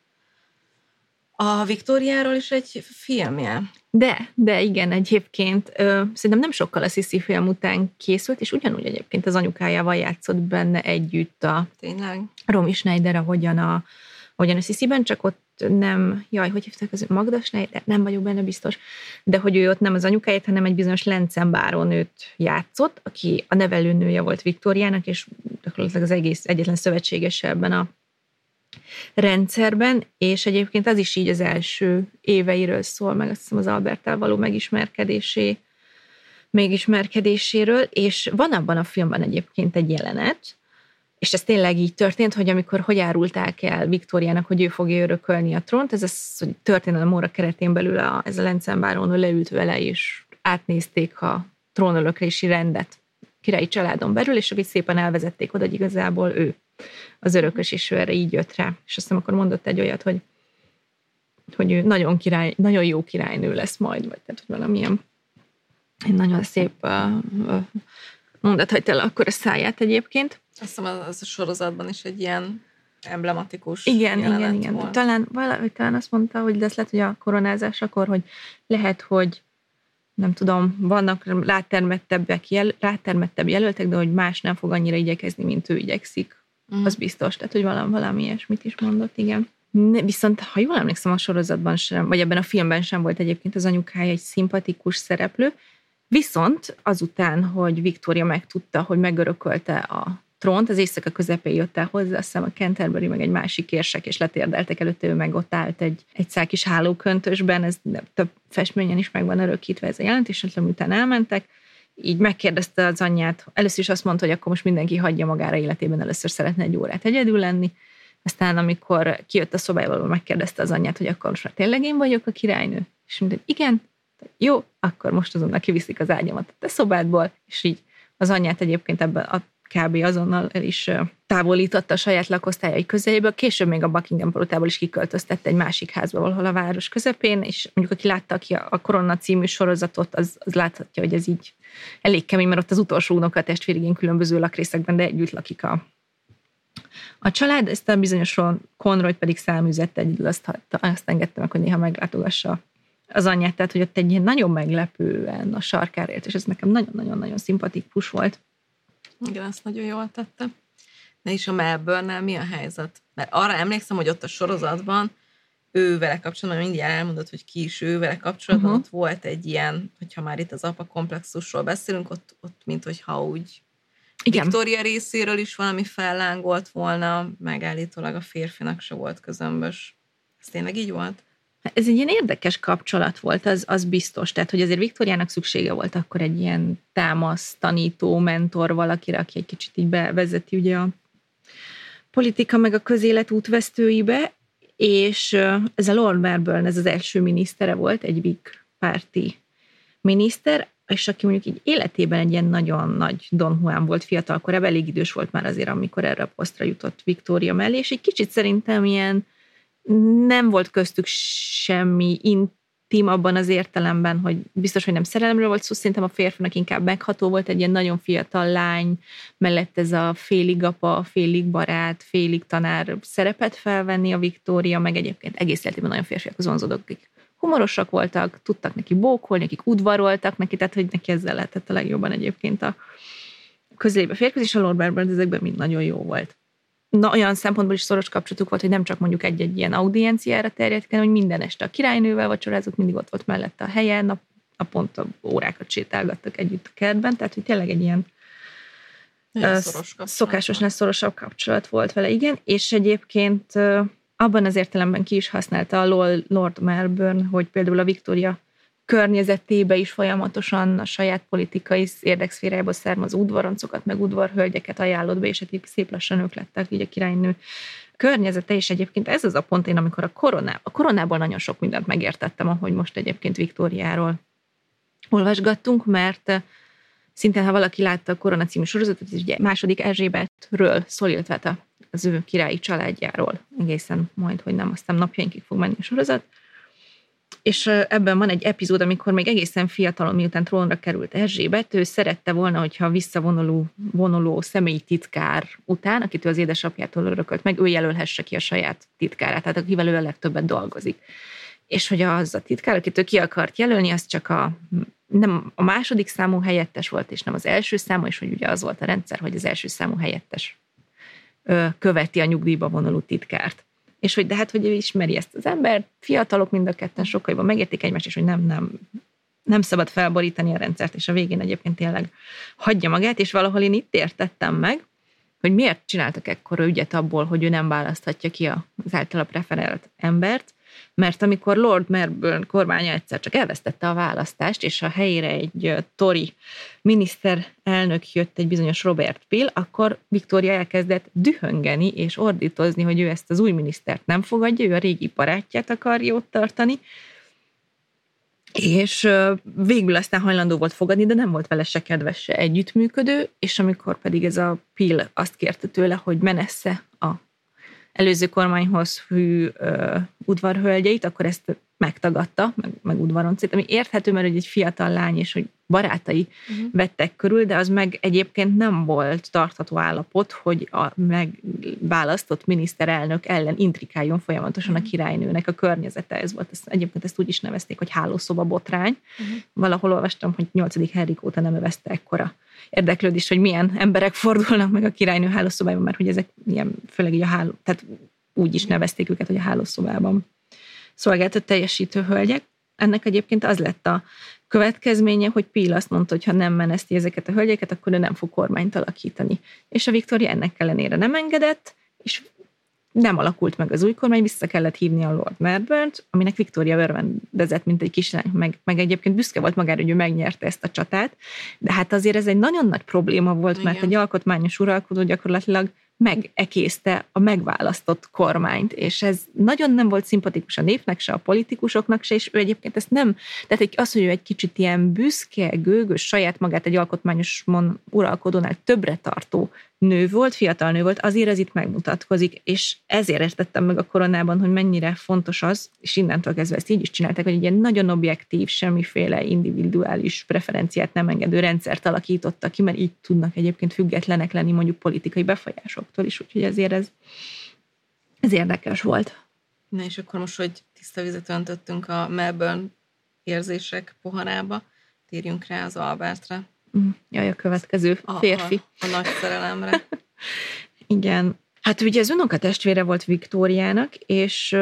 Speaker 2: a Viktóriáról is egy filmje.
Speaker 1: De, de igen, egyébként ö, szerintem nem sokkal a Sissy film után készült, és ugyanúgy egyébként az anyukájával játszott benne együtt a
Speaker 2: Tényleg?
Speaker 1: Romy Schneider, ahogyan a, ahogyan a Sissyben, csak ott nem, jaj, hogy hívták az Magda Schneider? Nem vagyok benne biztos, de hogy ő ott nem az anyukáját, hanem egy bizonyos Lencen bárónőt játszott, aki a nevelőnője volt Viktóriának, és gyakorlatilag az egész egyetlen szövetségese ebben a rendszerben, és egyébként az is így az első éveiről szól, meg azt hiszem az Alberttel való megismerkedésé, megismerkedéséről, és van abban a filmben egyébként egy jelenet, és ez tényleg így történt, hogy amikor hogy árulták el Viktóriának, hogy ő fogja örökölni a trónt, ez az, hogy történelem óra keretén belül a, ez a Lencen bárónő leült vele, és átnézték a trónöröklési rendet királyi családon belül, és akkor szépen elvezették oda, hogy igazából ő az örökös, és ő erre így jött rá. És aztán akkor mondott egy olyat, hogy, hogy ő nagyon, király, nagyon jó királynő lesz majd, vagy tehát, hogy valamilyen egy nagyon szép uh, mondat hagyta el akkor a száját egyébként.
Speaker 2: Azt hiszem, az a sorozatban is egy ilyen emblematikus
Speaker 1: igen,
Speaker 2: jelenet
Speaker 1: igen, igen.
Speaker 2: volt.
Speaker 1: Talán, valahogy, talán azt mondta, hogy de ez lehet, hogy a koronázásakor, hogy lehet, hogy nem tudom, vannak rátermettebbek jel, rátermettebb jelöltek, de hogy más nem fog annyira igyekezni, mint ő igyekszik. Mm. Az biztos, tehát, hogy valami, valami ilyesmit is mondott, igen. Ne, viszont, ha jól emlékszem, a sorozatban sem, vagy ebben a filmben sem volt egyébként az anyukája egy szimpatikus szereplő, viszont azután, hogy Viktória megtudta, hogy megörökölte a trónt, az éjszaka közepén jött el hozzá, azt hiszem a Canterbury meg egy másik érsek, és letérdeltek előtte, ő meg ott állt egy, egy szál kis hálóköntösben, ez több festményen is meg van örökítve ez a jelentés, és utána elmentek, így megkérdezte az anyját, először is azt mondta, hogy akkor most mindenki hagyja magára életében, először szeretne egy órát egyedül lenni, aztán amikor kijött a szobájából, megkérdezte az anyját, hogy akkor most már tényleg én vagyok a királynő, és mondta, hogy igen, jó, akkor most azonnal kiviszik az ágyamat a te szobádból, és így az anyját egyébként ebben a kb. Azonnal el is távolította a saját lakosztályai közeléből, később még a Buckingham palotából is kiköltöztette egy másik házba valahol a város közepén, és mondjuk aki látta ki a Korona című sorozatot, az, az láthatja, hogy ez így elég kemény, mert ott az utolsó unokatestvérigén különböző lakrészekben, de együtt lakik a, a család, ezt a bizonyos Conroy pedig száműzette egyedül, azt, azt engedte meg, hogy néha meglátogassa az anyját, tehát hogy ott egy ilyen nagyon meglepően a sarkára élt, és ez nekem nagyon-nagyon-nagyon szimpatikus volt.
Speaker 2: Igen, ezt nagyon jól tette. De is a Melbourne-nel mi a helyzet? Mert arra emlékszem, hogy ott a sorozatban ő vele kapcsolatban, mindjárt elmondott, hogy ki is ő vele kapcsolatban, uh-huh. ott volt egy ilyen, hogyha már itt az apa komplexusról beszélünk, ott, ott mint hogyha úgy igen. Victoria részéről is valami fellángolt volna, meg állítólag a férfinak se volt közömbös. Ez tényleg így volt?
Speaker 1: Ez egy ilyen érdekes kapcsolat volt, az, az biztos. Tehát, hogy azért Viktóriának szüksége volt akkor egy ilyen támasz, tanító, mentor valakire, aki egy kicsit így bevezeti ugye a politika meg a közélet útvesztőibe, és ez a Lord Melbourne, ez az első minisztere volt, egy Whig párti miniszter, és aki mondjuk így életében egy ilyen nagyon nagy Don Juan volt fiatalkorában, elég idős volt már azért, amikor erre a posztra jutott Viktória mellé, és egy kicsit szerintem ilyen nem volt köztük semmi intim abban az értelemben, hogy biztos, hogy nem szerelemről volt szó, szerintem a férfinak inkább megható volt, egy ilyen nagyon fiatal lány, mellett ez a félig apa, félig barát, félig tanár szerepet felvenni a Viktória, meg egyébként egész életében nagyon férfiakhoz vonzódók, akik humorosak voltak, tudtak neki bókolni, akik udvaroltak neki, tehát hogy neki ezzel lehetett a legjobban egyébként a közélébe férfihoz, és a Lord Melbourne ezekben mind nagyon jó volt. Na, olyan szempontból is szoros kapcsolatuk volt, hogy nem csak mondjuk egy-egy ilyen audienciára terjedt, hanem hogy minden este a királynővel vacsorázott, mindig ott volt mellette a helyen, nap, naponta órákat sétálgattak együtt a kertben, tehát hogy tényleg egy ilyen uh, szokásosnál szorosabb kapcsolat volt vele, igen, és egyébként uh, abban az értelemben ki is használta a Lord Melbourne, hogy például a Victoria környezetébe is folyamatosan a saját politikai érdekszférájából származó udvaroncokat, meg udvarhölgyeket ajánlott be, és hát szép lassan ők lettek így a királynő környezete, és egyébként ez az a pont, én amikor a, koroná, a koronából nagyon sok mindent megértettem, ahogy most egyébként Viktóriáról olvasgattunk, mert szintén, ha valaki látta a Korona című sorozatot, ez ugye második Erzsébetről szól, illetve az ő királyi családjáról, egészen majd, hogy nem, aztán napjainkig fog menni a sorozat. És ebben van egy epizód, amikor még egészen fiatalon, miután trónra került Erzsébet, ő szerette volna, hogyha visszavonuló vonuló személyi titkár után, akit ő az édesapjától örökölt meg, ő jelölhesse ki a saját titkárát, tehát akivel ő a legtöbbet dolgozik. És hogy az a titkár, akit ő ki akart jelölni, az csak a, nem a második számú helyettes volt, és nem az első számú, és hogy ugye az volt a rendszer, hogy az első számú helyettes követi a nyugdíjba vonuló titkárt. És hogy de hát, hogy ő ismeri ezt az embert, fiatalok mind a ketten sokkal jobban megértik egymást, és hogy nem, nem, nem szabad felborítani a rendszert, és a végén egyébként tényleg hagyja magát, és valahol én itt értettem meg, hogy miért csináltak ekkora ügyet abból, hogy ő nem választhatja ki az általa preferált embert, mert amikor Lord Melbourne kormánya egyszer csak elvesztette a választást, és a helyére egy Tory miniszterelnök jött, egy bizonyos Robert Peel, akkor Victoria elkezdett dühöngeni és ordítozni, hogy ő ezt az új minisztert nem fogadja, ő a régi barátját akarja ott tartani, és végül aztán hajlandó volt fogadni, de nem volt vele se kedves, se együttműködő, és amikor pedig ez a Peel azt kérte tőle, hogy menesse a előző kormányhoz hű uh, udvarhölgyeit, akkor ezt megtagadta, meg, meg udvaroncét, ami érthető, mert egy fiatal lány, és hogy barátai uh-huh. vettek körül, de az meg egyébként nem volt tartható állapot, hogy a megválasztott miniszterelnök ellen intrikáljon folyamatosan uh-huh. a királynőnek a környezete. Ez volt, ezt, egyébként ezt úgy is nevezték, hogy hálószoba botrány. Uh-huh. Valahol olvastam, hogy nyolcadik Henrik óta nem övezte ekkora érdeklődés, hogy milyen emberek fordulnak meg a királynő hálószobában, mert hogy ezek ilyen, főleg így a háló, tehát úgy is nevezték őket, hogy a hálószobában szolgáltat teljesítő hölgyek. Ennek egyébként az lett a következménye, hogy Peel azt mondta, hogy ha nem meneszti ezeket a hölgyeket, akkor ő nem fog kormányt alakítani. És a Victoria ennek ellenére nem engedett, és nem alakult meg az új kormány, vissza kellett hívni a Lord Melbourne-t, aminek Victoria örvendezett, mint egy kislány, meg, meg egyébként büszke volt magára, hogy ő megnyerte ezt a csatát, de hát azért ez egy nagyon nagy probléma volt, igen. Mert egy alkotmányos uralkodó gyakorlatilag megekészte a megválasztott kormányt, és ez nagyon nem volt szimpatikus a népnek, se a politikusoknak se, és ő egyébként ezt nem, tehát az, hogy ő egy kicsit ilyen büszke, gőgös, saját magát egy alkotmányos uralkodónál többre tartó nő volt, fiatal nő volt, azért ez itt megmutatkozik, és ezért értettem meg a koronában, hogy mennyire fontos az, és innentől kezdve ezt így is csinálták, hogy egy ilyen nagyon objektív, semmiféle individuális preferenciát nem engedő rendszert alakítottak ki, mert így tudnak egyébként függetlenek lenni mondjuk politikai befolyásoktól is, úgyhogy ezért ez, ez érdekes volt.
Speaker 2: Na és akkor most, hogy tiszta vizet öntöttünk a Melbourne érzések poharába, térjünk rá az Albertre.
Speaker 1: Jaj, a következő férfi.
Speaker 2: A, a, a nagy szerelemre.
Speaker 1: Igen. Hát ugye az unokatestvére volt Viktóriának, és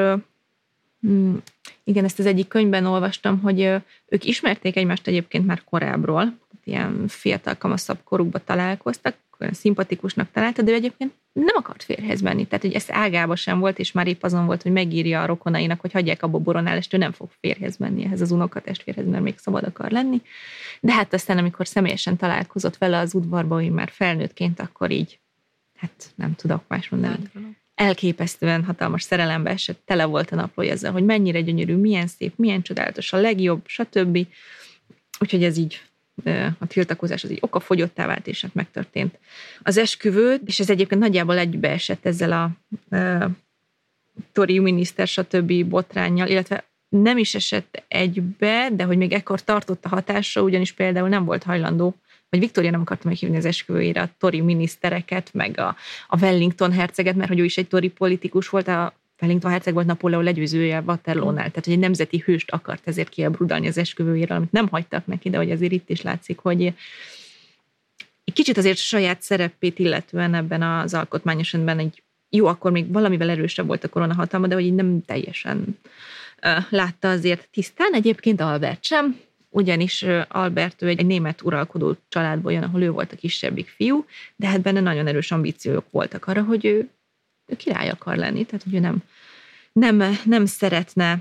Speaker 1: uh, igen, ezt az egyik könyvben olvastam, hogy uh, ők ismerték egymást egyébként már korábbról, ilyen fiatal, kamaszabb korukba találkoztak, olyan szimpatikusnak találta, de ő egyébként nem akart férjhez menni. Tehát, hogy ez ágába sem volt, és már épp azon volt, hogy megírja a rokonainak, hogy hagyják abba Boronálást, ő nem fog férjhez menni ehhez az unokatestvérhez, mert még szabad akar lenni. De hát aztán, amikor személyesen találkozott vele az udvarban, hogy már felnőttként, akkor így, hát nem tudok más mondani. Elképesztően hatalmas szerelembe esett, tele volt a naplója ezzel, hogy mennyire gyönyörű, milyen szép, milyen csodálatos, a legjobb, stb. Úgyhogy ez így a tiltakozás az így okafogyottá vált, és hát megtörtént az esküvő, és ez egyébként nagyjából egybeesett ezzel a e, Tory miniszter, stb. Botránnyal, illetve nem is esett egybe, de hogy még ekkor tartott a hatásra, ugyanis például nem volt hajlandó, vagy Victoria nem akarta meghívni az esküvőjére a Tory minisztereket, meg a, a Wellington herceget, mert hogy ő is egy Tory politikus volt, a Wellington herceg volt Napóleon legyőzője Waterloo-nál, tehát hogy egy nemzeti hőst akart ezért kiebrudalni az esküvőjére, amit nem hagytak neki, de hogy azért itt is látszik, hogy egy kicsit azért saját szerepét illetően ebben az alkotmányos rendben egy jó, akkor még valamivel erősebb volt a koronahatalma, de hogy így nem teljesen uh, látta azért tisztán. Egyébként Albert sem, ugyanis Albert ő egy, egy német uralkodó családból jön, ahol ő volt a kisebbik fiú, de hát benne nagyon erős ambíciók voltak arra, hogy ő ő király akar lenni, tehát hogy ő nem, nem, nem szeretne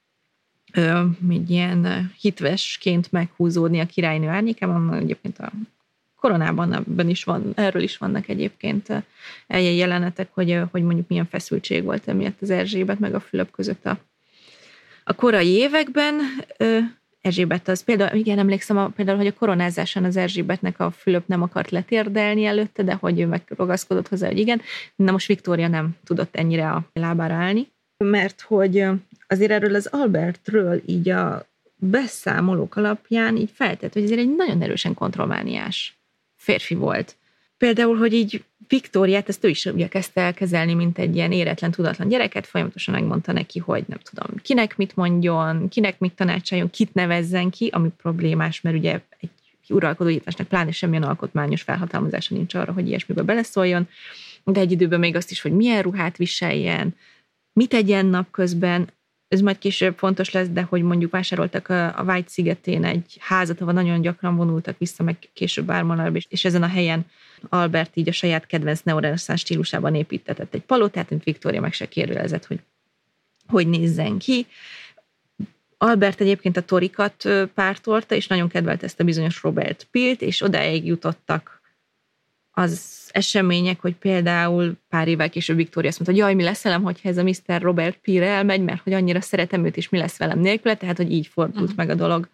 Speaker 1: ö, egy ilyen hitvesként meghúzódni a királynő árnyékában, egyébként a koronában ebben is van, erről is vannak egyébként ilyen jelenetek, hogy, hogy mondjuk milyen feszültség volt emiatt az Erzsébet meg a Fülöp között a, a korai években. Ö, Erzsébet az például, igen, emlékszem a, például, hogy a koronázásán az Erzsébetnek a Fülöp nem akart letérdelni előtte, de hogy ő megragaszkodott hozzá, hogy igen. Na most Viktória nem tudott ennyire a lábára állni, mert hogy azért erről az Albertről így a beszámolók alapján így feltett, hogy azért egy nagyon erősen kontrollmániás férfi volt. Például, hogy így Viktóriát, ezt ő is ugye kezdte elkezelni, mint egy ilyen éretlen, tudatlan gyereket, folyamatosan megmondta neki, hogy nem tudom, kinek mit mondjon, kinek mit tanácsoljon, kit nevezzen ki, ami problémás, mert ugye egy uralkodó hitvesnek pláne semmilyen alkotmányos felhatalmazása nincs arra, hogy ilyesmibe beleszóljon, de egy időben még azt is, hogy milyen ruhát viseljen, mit tegyen napközben, ez majd később fontos lesz, de hogy mondjuk vásároltak a White szigetén egy házat, ahol nagyon gyakran vonultak vissza, meg később Ármonalba, és ezen a helyen Albert így a saját kedvenc neoreneszánsz stílusában építetett egy palotát, mint Viktória meg se kérdőjelezett, hogy hogy nézzen ki. Albert egyébként a torikat pártolta, és nagyon kedvelte ezt a bizonyos Robert Peelt, és odáig jutottak az események, hogy például pár évvel később Viktória azt mondta, hogy jaj, mi lesz velem, hogyha ez a miszter Robert Peel elmegy, mert hogy annyira szeretem őt, és mi lesz velem nélküle, tehát hogy így fordult uh-huh. meg a dolog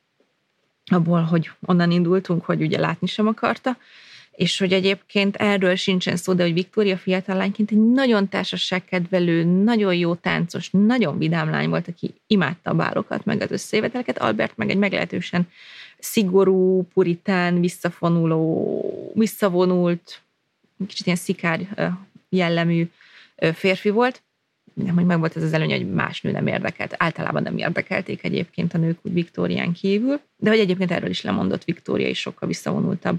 Speaker 1: abból, hogy onnan indultunk, hogy ugye látni sem akarta, és hogy egyébként erről sincsen szó, de hogy Viktória fiatal lányként egy nagyon társaságkedvelő, nagyon jó táncos, nagyon vidám lány volt, aki imádta a bálokat, meg az összejöveteleket, Albert meg egy meglehetősen szigorú, puritán, visszafonuló, visszavonult, kicsit ilyen szikár jellemű férfi volt. Nem, hogy meg volt ez az előny, hogy más nő nem érdekelt. Általában nem érdekelték egyébként a nők úgy Viktórián kívül, de hogy egyébként erről is lemondott, Viktória is sokkal visszavonultabb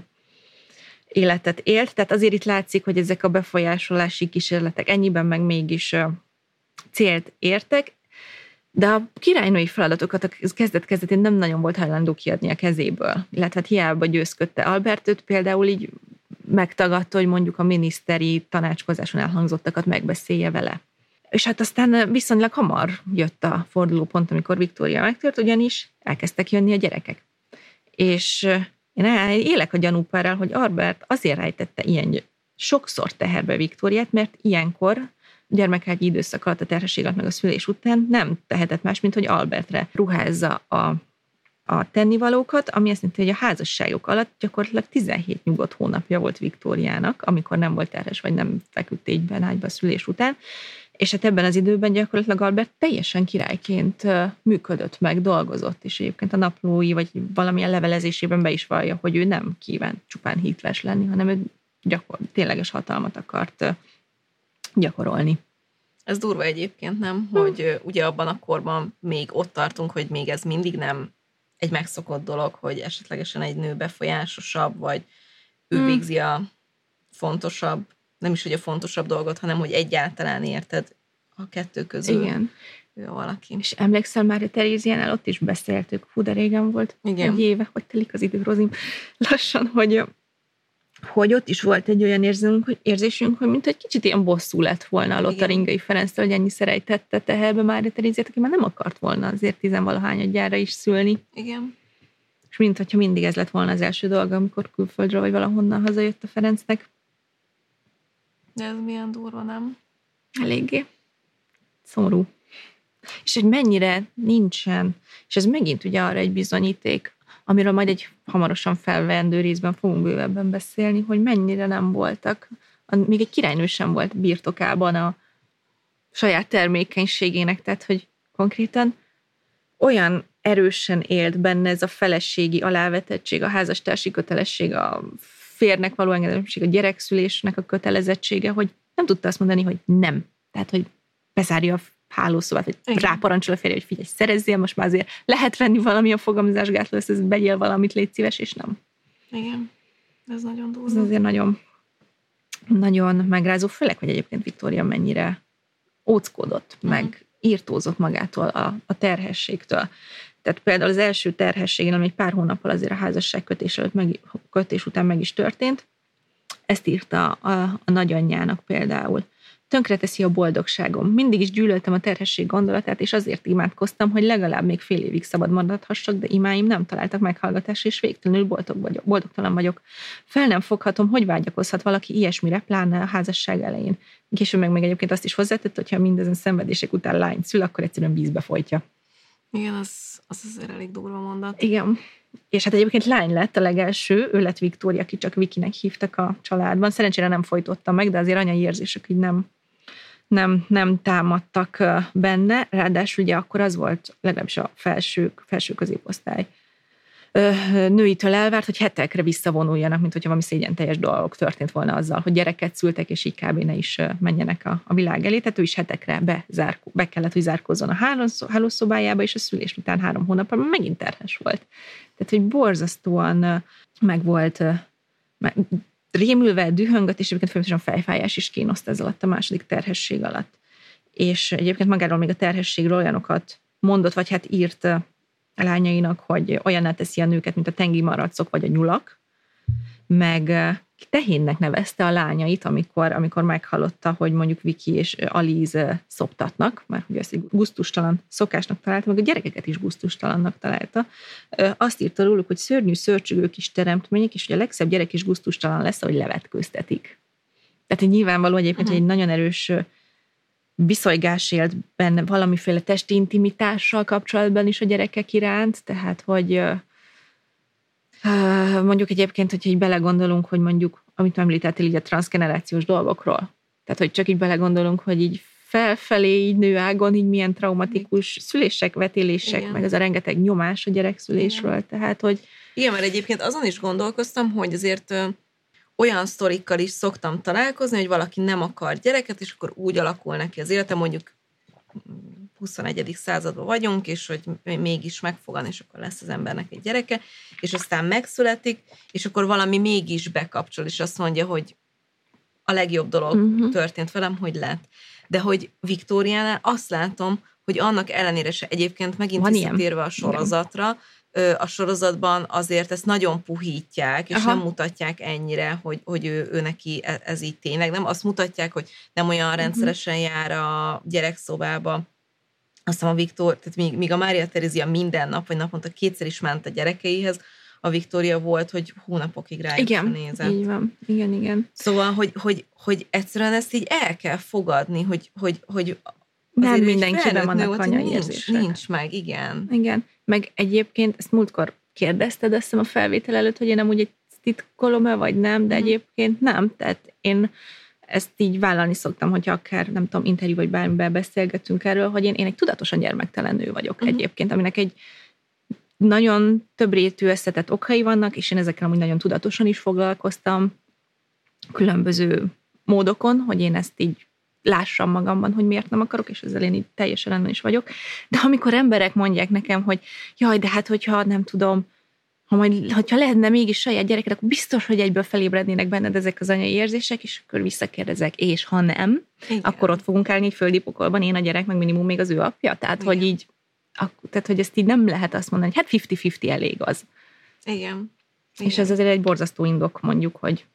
Speaker 1: életet élt. Tehát azért itt látszik, hogy ezek a befolyásolási kísérletek ennyiben meg mégis célt értek. De a királynői feladatokat a kezdet-kezdetén nem nagyon volt hajlandó kiadni a kezéből. Illetve hiába győzködte Albert, őt például így megtagadta, hogy mondjuk a miniszteri tanácskozáson elhangzottakat megbeszélje vele. És hát aztán viszonylag hamar jött a fordulópont, amikor Viktória megtört, ugyanis elkezdtek jönni a gyerekek. És én élek a gyanúpárral, hogy Albert azért rejtette ilyen sokszor teherbe Viktóriát, mert ilyenkor gyermekágyi időszak alatt, a terhesség alatt meg a szülés után nem tehetett más, mint hogy Albertre ruházza a, a tennivalókat, ami azt jelenti, hogy a házasságok alatt gyakorlatilag tizenhét nyugodt hónapja volt Viktóriának, amikor nem volt terhes, vagy nem feküdt égyben ágyba a szülés után, és hát ebben az időben gyakorlatilag Albert teljesen királyként működött meg, dolgozott, és egyébként a naplói, vagy valamilyen levelezésében be is vallja, hogy ő nem kívánt csupán hitves lenni, hanem ő gyakor, tényleges hatalmat akart gyakorolni.
Speaker 2: Ez durva egyébként, nem? Hogy hm. ugye abban a korban még ott tartunk, hogy még ez mindig nem egy megszokott dolog, hogy esetlegesen egy nő befolyásosabb, vagy ő hm. végzi a fontosabb, nem is, hogy a fontosabb dolgot, hanem, hogy egyáltalán érted a kettő közül.
Speaker 1: Igen.
Speaker 2: Ő valaki.
Speaker 1: És emlékszel már, hogy Teréziánál ott is beszéltük, hú, de régen volt,
Speaker 2: igen.
Speaker 1: egy éve, hogy telik az idő, Rozim, lassan, hogy hogy ott is volt egy olyan érzésünk, hogy, érzésünk, hogy mint egy kicsit ilyen bosszú lett volna a Lotaringai Ferenctől, hogy ennyiszer ejtette teherbe Mária Teréziát, aki már nem akart volna azért tizenvalahányadjára is szülni.
Speaker 2: Igen.
Speaker 1: És mint hogyha mindig ez lett volna az első dolga, amikor külföldről vagy valahonnan hazajött a Ferencnek.
Speaker 2: De ez milyen durva, nem?
Speaker 1: Eléggé. Szomorú. És hogy mennyire nincsen, és ez megint ugye arra egy bizonyíték, amiről majd egy hamarosan felvendő részben fogunk bővebben beszélni, hogy mennyire nem voltak, még egy királynő sem volt birtokában a saját termékenységének, tehát hogy konkrétan olyan erősen élt benne ez a feleségi alávetettség, a házastársi kötelesség, a férnek való engedelmesség, a gyerekszülésnek a kötelezettsége, hogy nem tudta azt mondani, hogy nem. Tehát, hogy bezárja a hálószobát, vagy igen. ráparancsol a férje, hogy figyelj, szerezzél, most már azért lehet venni valami a fogamzásgátló, ezt begyél valamit, légy szíves, és nem.
Speaker 2: Igen, ez nagyon durva.
Speaker 1: Ez azért nagyon, nagyon megrázó, főleg, hogy egyébként Viktória mennyire óckodott, uh-huh. meg írtózott magától a, a terhességtől. Tehát például az első terhességén, ami egy pár hónappal azért a házasság kötés előtt, meg, kötés után meg is történt, ezt írta a, a nagyanyjának például. Tönkreteszi a boldogságom. Mindig is gyűlöltem a terhesség gondolatát, és azért imádkoztam, hogy legalább még fél évig szabad maradhassak, de imáim nem találtak meghallgatást, és végtelenül boldog vagyok, boldogtalan vagyok. Fel nem foghatom, hogy vágyakozhat valaki ilyesmire, pláne a házasság elején. Később meg még egyébként azt is hozzátett, hogyha mindezen szenvedések után lányt szül, akkor egyszerűen vízbe folytja.
Speaker 2: Igen, az, az azért elég durva mondat.
Speaker 1: Igen. És hát egyébként lány lett a legelső, ő lett Viktória, aki csak Vikinek hívtak a családban. Szerencsére nem folytotta meg, de azért anyai érzések így nem, nem, nem támadtak benne. Ráadásul ugye akkor az volt, legalábbis a felső, felső középosztály nőitől elvárt, hogy hetekre visszavonuljanak, mint hogyha valami szégyenteljes dolgok történt volna azzal, hogy gyereket szültek, és így kb. Ne is menjenek a, a világ elé. Tehát ő is hetekre bezárkó, be kellett, hogy zárkózzon a hálószobájába, és a szülés után három hónapban megint terhes volt. Tehát, hogy borzasztóan meg volt meg, rémülve, dühöngött, és egyébként folyamatosan fejfájás is kínoszt ez alatt a második terhesség alatt. És egyébként magáról még a terhességről olyanokat mondott, vagy hát írt a lányainak, hogy olyanná teszi a nőket, mint a tengi maracok, vagy a nyulak, meg tehénnek nevezte a lányait, amikor, amikor meghallotta, hogy mondjuk Viki és Aliz szoptatnak, mert ugye ezt egy gusztustalan szokásnak találta, meg a gyerekeket is gusztustalannak találta. Azt írta róluk, hogy szörnyű, szörcsögő kis teremtmények, és hogy a legszebb gyerek is gusztustalan lesz, ahogy levetkőztetik. Tehát egy nyilvánvaló egyébként, uh-huh. hogy egy nagyon erős viszolygás élt benne valamiféle testi intimitással kapcsolatban is a gyerekek iránt, tehát hogy mondjuk egyébként, hogyha így belegondolunk, hogy mondjuk, amit említettél így a transzgenerációs dolgokról, tehát hogy csak így belegondolunk, hogy így felfelé, így nőágon, így milyen traumatikus szülések, vetélések, igen. meg ez a rengeteg nyomás a gyerekszülésről, igen. tehát hogy...
Speaker 2: Igen, mert egyébként azon is gondolkoztam, hogy azért olyan sztorikkal is szoktam találkozni, hogy valaki nem akar gyereket, és akkor úgy alakul neki az élete, mondjuk huszonegyedik században vagyunk, és hogy mégis megfogan, és akkor lesz az embernek egy gyereke, és aztán megszületik, és akkor valami mégis bekapcsol, és azt mondja, hogy a legjobb dolog uh-huh. történt velem, hogy lett. De hogy Viktóriánál azt látom, hogy annak ellenére se egyébként megint
Speaker 1: Van
Speaker 2: visszatérve
Speaker 1: ilyen?
Speaker 2: a sorozatra, a sorozatban azért ezt nagyon puhítják, és Aha. nem mutatják ennyire, hogy, hogy ő, ő neki ez így tényleg. Nem azt mutatják, hogy nem olyan uh-huh. rendszeresen jár a gyerekszobába. Aztán a Viktor, tehát míg, míg a Mária Terézia minden nap, vagy naponta kétszer is ment a gyerekeihez, a Viktória volt, hogy hónapokig rájuk
Speaker 1: igen,
Speaker 2: nézett.
Speaker 1: Igen, így van. Igen, igen.
Speaker 2: Szóval, hogy, hogy, hogy egyszerűen ezt így el kell fogadni, hogy, hogy, hogy
Speaker 1: nem mindenkiben vannak anyaérzések.
Speaker 2: Nincs, nincs meg, igen.
Speaker 1: Igen, meg egyébként ezt múltkor kérdezted, azt hiszem a felvétel előtt, hogy én nem úgy titkolom-e, vagy nem, de mm. egyébként nem. Tehát én ezt így vállalni szoktam, hogyha akár, nem tudom, interjú vagy bármiben beszélgetünk erről, hogy én, én egy tudatosan gyermektelen nő vagyok mm. egyébként, aminek egy nagyon több rétű összetett okai vannak, és én ezekkel amúgy nagyon tudatosan is foglalkoztam különböző módokon, hogy én ezt így lássam magamban, hogy miért nem akarok, és ezzel én így teljesen ellen is vagyok. De amikor emberek mondják nekem, hogy jaj, de hát hogyha nem tudom, ha majd, hogyha lehetne mégis saját gyereked, akkor biztos, hogy egyből felébrednének benned ezek az anyai érzések, és akkor visszakérdezek, és ha nem, igen. akkor ott fogunk állni egy földi pokolban, én a gyerek, meg minimum még az ő apja. Tehát, igen. hogy így, tehát, hogy ezt így nem lehet azt mondani, hogy hát fifty-fifty elég az.
Speaker 2: Igen. Igen.
Speaker 1: És ez azért egy borzasztó indok, mondjuk, hogy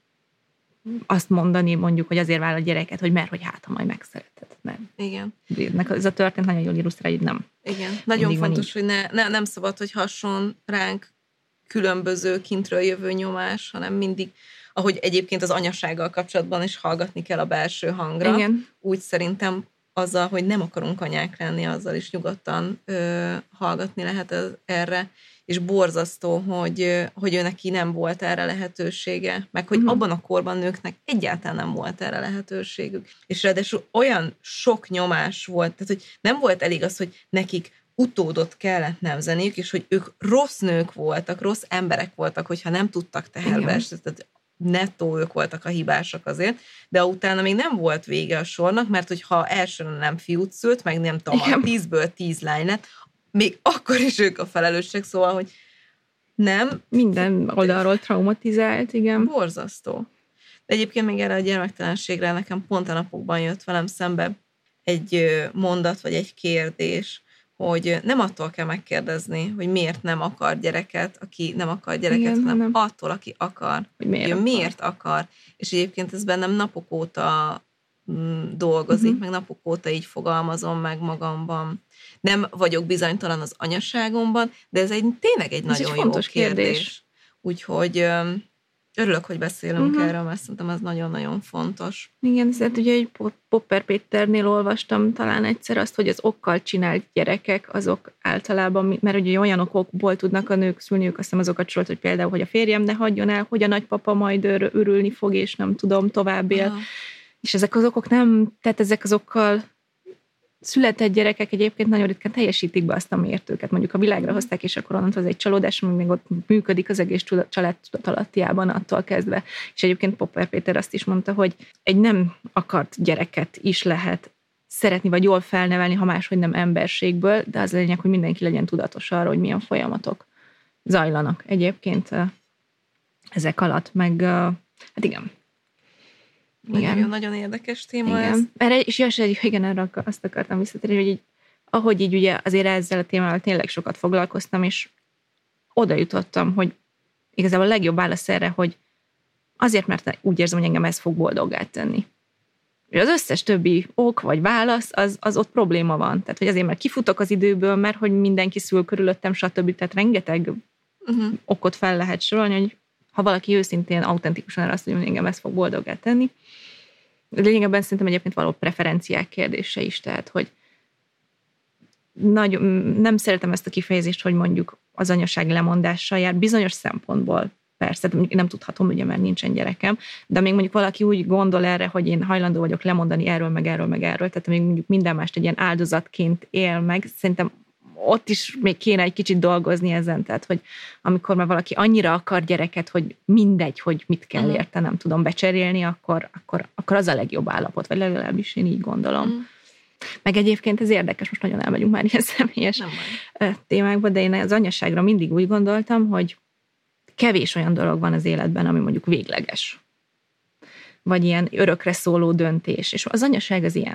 Speaker 1: azt mondani, mondjuk, hogy azért vállal a gyereket, hogy mert, hogy hát, ha majd megszereted. Nem.
Speaker 2: Igen.
Speaker 1: Ez a történet nagyon jól illusztrálja, hogy nem.
Speaker 2: Igen. Nagyon fontos, hogy ne, ne, nem szabad, hogy hasson ránk különböző kintről jövő nyomás, hanem mindig, ahogy egyébként az anyasággal kapcsolatban is hallgatni kell a belső hangra.
Speaker 1: Igen.
Speaker 2: Úgy szerintem azzal, hogy nem akarunk anyák lenni, azzal is nyugodtan ö, hallgatni lehet erre, és borzasztó, hogy, hogy ő neki nem volt erre lehetősége, meg hogy uh-huh. abban a korban nőknek egyáltalán nem volt erre lehetőségük. És ráadásul olyan sok nyomás volt, tehát hogy nem volt elég az, hogy nekik utódot kellett nemzeniük, és hogy ők rossz nők voltak, rossz emberek voltak, hogyha nem tudtak teherbe esni, tehát nettó ők voltak a hibásak azért, de utána még nem volt vége a sornak, mert hogyha elsőre nem fiút szült, meg nem tudom, a tízből tíz lány lett, még akkor is ők a felelősek, szóval, hogy nem.
Speaker 1: Minden oldalról traumatizált, igen.
Speaker 2: Borzasztó. De egyébként még erre a gyermektelenségre nekem pont a napokban jött velem szembe egy mondat, vagy egy kérdés, hogy nem attól kell megkérdezni, hogy miért nem akar gyereket, aki nem akar gyereket, igen, hanem nem. attól, aki akar, hogy miért, hogy akar. miért akar. És egyébként ez bennem napok óta mm, dolgozik, uh-huh. meg napok óta így fogalmazom meg magamban. Nem vagyok bizonytalan az anyaságomban, de ez egy tényleg egy ez nagyon egy jó fontos kérdés. kérdés. Úgyhogy öm, örülök, hogy beszélünk uh-huh. erről, mert szerintem ez nagyon-nagyon fontos.
Speaker 1: Igen, szóval ugye egy Popper Péternél olvastam talán egyszer azt, hogy az okkal csinált gyerekek, azok általában, mert ugye olyan okokból tudnak a nők szülni, ők azt hiszem azokat sorolt, hogy például, hogy a férjem ne hagyjon el, hogy a nagypapa majd örülni fog, és nem tudom, tovább él. Uh-huh. És ezek az okok nem, tehát ezek az okkal született gyerekek egyébként nagyon ritkán teljesítik be azt a mértőket. Mondjuk a világra hozták, és akkor onnantól az egy csalódás, még ott működik az egész család tudatalattiában attól kezdve. És egyébként Popper Péter azt is mondta, hogy egy nem akart gyereket is lehet szeretni, vagy jól felnevelni, ha máshogy nem emberségből, de az a lényeg, hogy mindenki legyen tudatos arra, hogy milyen folyamatok zajlanak egyébként ezek alatt. Meg, hát igen,
Speaker 2: Nagyon, nagyon érdekes téma
Speaker 1: igen.
Speaker 2: ez.
Speaker 1: Erre, és jaj, igen, erre azt akartam visszatérni, hogy így, ahogy így ugye azért ezzel a témával tényleg sokat foglalkoztam, és oda jutottam, hogy igazából a legjobb válasz erre, hogy azért, mert úgy érzem, hogy engem ez fog boldoggá tenni. Az összes többi ok vagy válasz, az, az ott probléma van. Tehát, hogy azért, mert kifutok az időből, mert hogy mindenki szül körülöttem, stb. Tehát rengeteg uh-huh. okot fel lehet sorolni, hogy ha valaki őszintén, autentikusan erre azt mondja, hogy engem ez fog boldoggá tenni. Lényegében szerintem egyébként való preferenciák kérdése is, tehát, hogy nagyon, nem szeretem ezt a kifejezést, hogy mondjuk az anyaság lemondással jár, bizonyos szempontból persze, nem tudhatom, ugye, mert nincsen gyerekem, de még mondjuk valaki úgy gondol erre, hogy én hajlandó vagyok lemondani erről, meg erről, meg erről, tehát még mondjuk minden mást egy ilyen áldozatként él meg, szerintem ott is még kéne egy kicsit dolgozni ezen, tehát, hogy amikor már valaki annyira akar gyereket, hogy mindegy, hogy mit kell uh-huh. érte, nem tudom becserélni, akkor, akkor, akkor az a legjobb állapot, vagy legalábbis én így gondolom. Uh-huh. Meg egyébként ez érdekes, most nagyon elmegyünk már ilyen személyes témákba, de én az anyaságra mindig úgy gondoltam, hogy kevés olyan dolog van az életben, ami mondjuk végleges. Vagy ilyen örökre szóló döntés. És az anyaság az ilyen.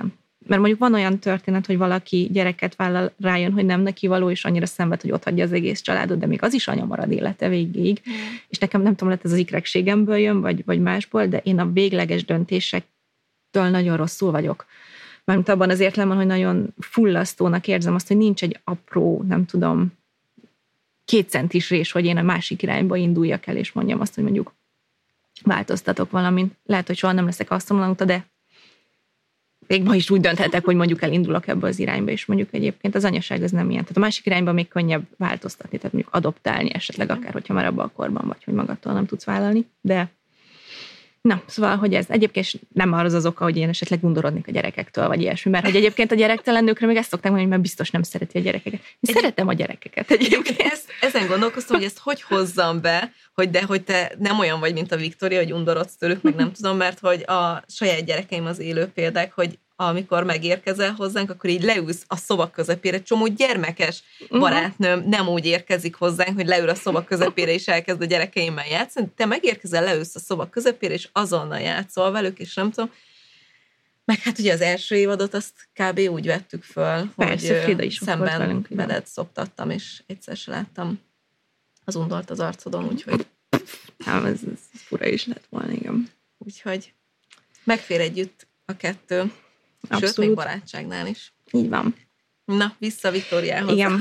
Speaker 1: mert mondjuk van olyan történet, hogy valaki gyereket vállal, rájön, hogy nem neki való, és annyira szenved, hogy otthagyja az egész családot, de még az is anya marad élete végéig. Mm. És nekem nem tudom, lehet ez az ikregségemből jön, vagy, vagy másból, de én a végleges döntésektől nagyon rosszul vagyok. Mármint abban az értelemben, hogy nagyon fullasztónak érzem azt, hogy nincs egy apró, nem tudom, két centis rés, hogy én a másik irányba induljak el, és mondjam azt, hogy mondjuk változtatok valamint. Lehet, hogy soha nem leszek asztalonauta, de még ma is úgy dönthetek, hogy mondjuk elindulok ebbe az irányba, és mondjuk egyébként az anyaság az nem ilyen. Tehát a másik irányba még könnyebb változtatni, tehát mondjuk adoptálni esetleg akár, hogyha már abban a korban vagy, hogy magadtól nem tudsz vállalni, de na, szóval, hogy ez egyébként nem arra az az oka, hogy én esetleg undorodnék a gyerekektől, vagy ilyesmi, mert hogy egyébként a gyerektelen nőkre még ezt szokták mondani, hogy már biztos nem szereti a gyerekeket. Én Egy... szeretem a gyerekeket egyébként.
Speaker 2: Ezt, ezen gondolkoztam, hogy ezt hogy hozzam be, hogy de hogy te nem olyan vagy, mint a Viktória, hogy undorodsz tőlük, meg nem tudom, mert hogy a saját gyerekeim az élő példák, hogy amikor megérkezel hozzánk, akkor így leülsz a szoba közepére. Csomó gyermekes barátnőm nem úgy érkezik hozzánk, hogy leül a szoba közepére, és elkezd a gyerekeimmel játszani. Te megérkezel, leülsz a szoba közepére, és azonnal játszol velük, és nem tudom. Meg hát ugye az első évadot azt kb. Úgy vettük föl,
Speaker 1: Persze, hogy
Speaker 2: Frida is szemben veled szoptattam, és egyszer se láttam az undolt az arcodon, úgyhogy...
Speaker 1: Hát ez, ez fura is lett volna, igen.
Speaker 2: Úgyhogy megfér együtt a kettő. Abszolút. Sőt, még barátságnál is.
Speaker 1: Így van.
Speaker 2: Na, vissza Viktóriához.
Speaker 1: Igen.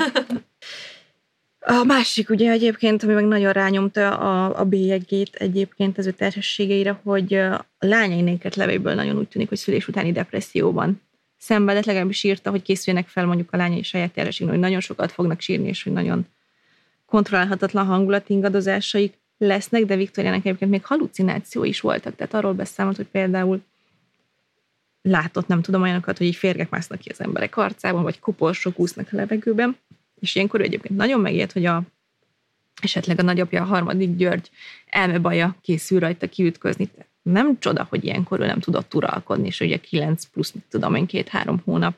Speaker 1: A másik ugye egyébként, ami meg nagyon rányomta a, a bélyegét egyébként az ő terhességeire, hogy a lányainéket levélből nagyon úgy tűnik, hogy szülés utáni depresszióban szenvedett, legalábbis írta, hogy készüljenek fel mondjuk a lányai saját terhességnek, hogy nagyon sokat fognak sírni, és hogy nagyon kontrollálhatatlan hangulatingadozásaik lesznek, de Viktóriának egyébként még halucináció is voltak, tehát arról beszámolt, hogy például látott, nem tudom, olyanokat, hogy így férgek másznak ki az emberek arcában, vagy koporsok úsznak a levegőben, és ilyenkor ő egyébként nagyon megijedt, hogy a, esetleg a nagyapja, a harmadik György elmebaja készül rajta kiütközni. Nem csoda, hogy ilyenkor ő nem tudott uralkodni, és ugye kilenc plusz, mit tudom én, két-három hónap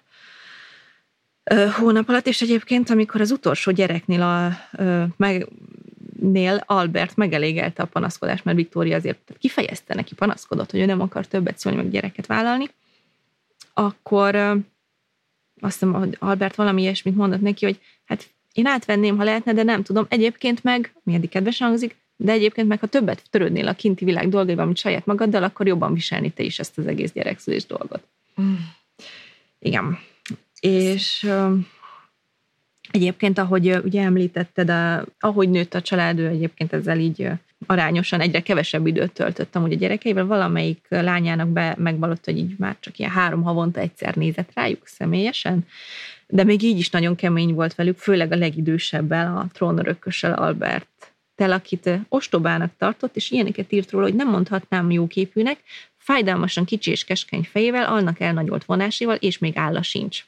Speaker 1: ö, hónap alatt, és egyébként, amikor az utolsó gyereknél a, ö, meg, nél Albert megelégelte a panaszkodást, mert Viktória azért kifejezte neki, panaszkodott, hogy ő nem akar többet szólni, meg gyereket vállalni, akkor azt hiszem, hogy Albert valami ilyesmit mondott neki, hogy hát én átvenném, ha lehetne, de nem tudom. Egyébként meg, mi eddig kedvesen hangzik, de egyébként meg, ha többet törődnél a kinti világ dolgaiban, mint saját magaddal, akkor jobban viselni te is ezt az egész gyerekszülés dolgot. Mm. Igen. És egyébként, ahogy ugye említetted, a, ahogy nőtt a család, ő egyébként ezzel így arányosan egyre kevesebb időt töltött amúgy a gyerekeivel. Valamelyik lányának be megvalott, hogy így már csak ilyen három havonta egyszer nézett rájuk személyesen, de még így is nagyon kemény volt velük, főleg a legidősebbel, a trónörökössel, Alberttel, akit ostobának tartott, és ilyeneket írt róla, hogy nem mondhatnám jóképűnek, fájdalmasan kicsi és keskeny fejével, alnak elnagyolt vonáséval, és még álla sincs.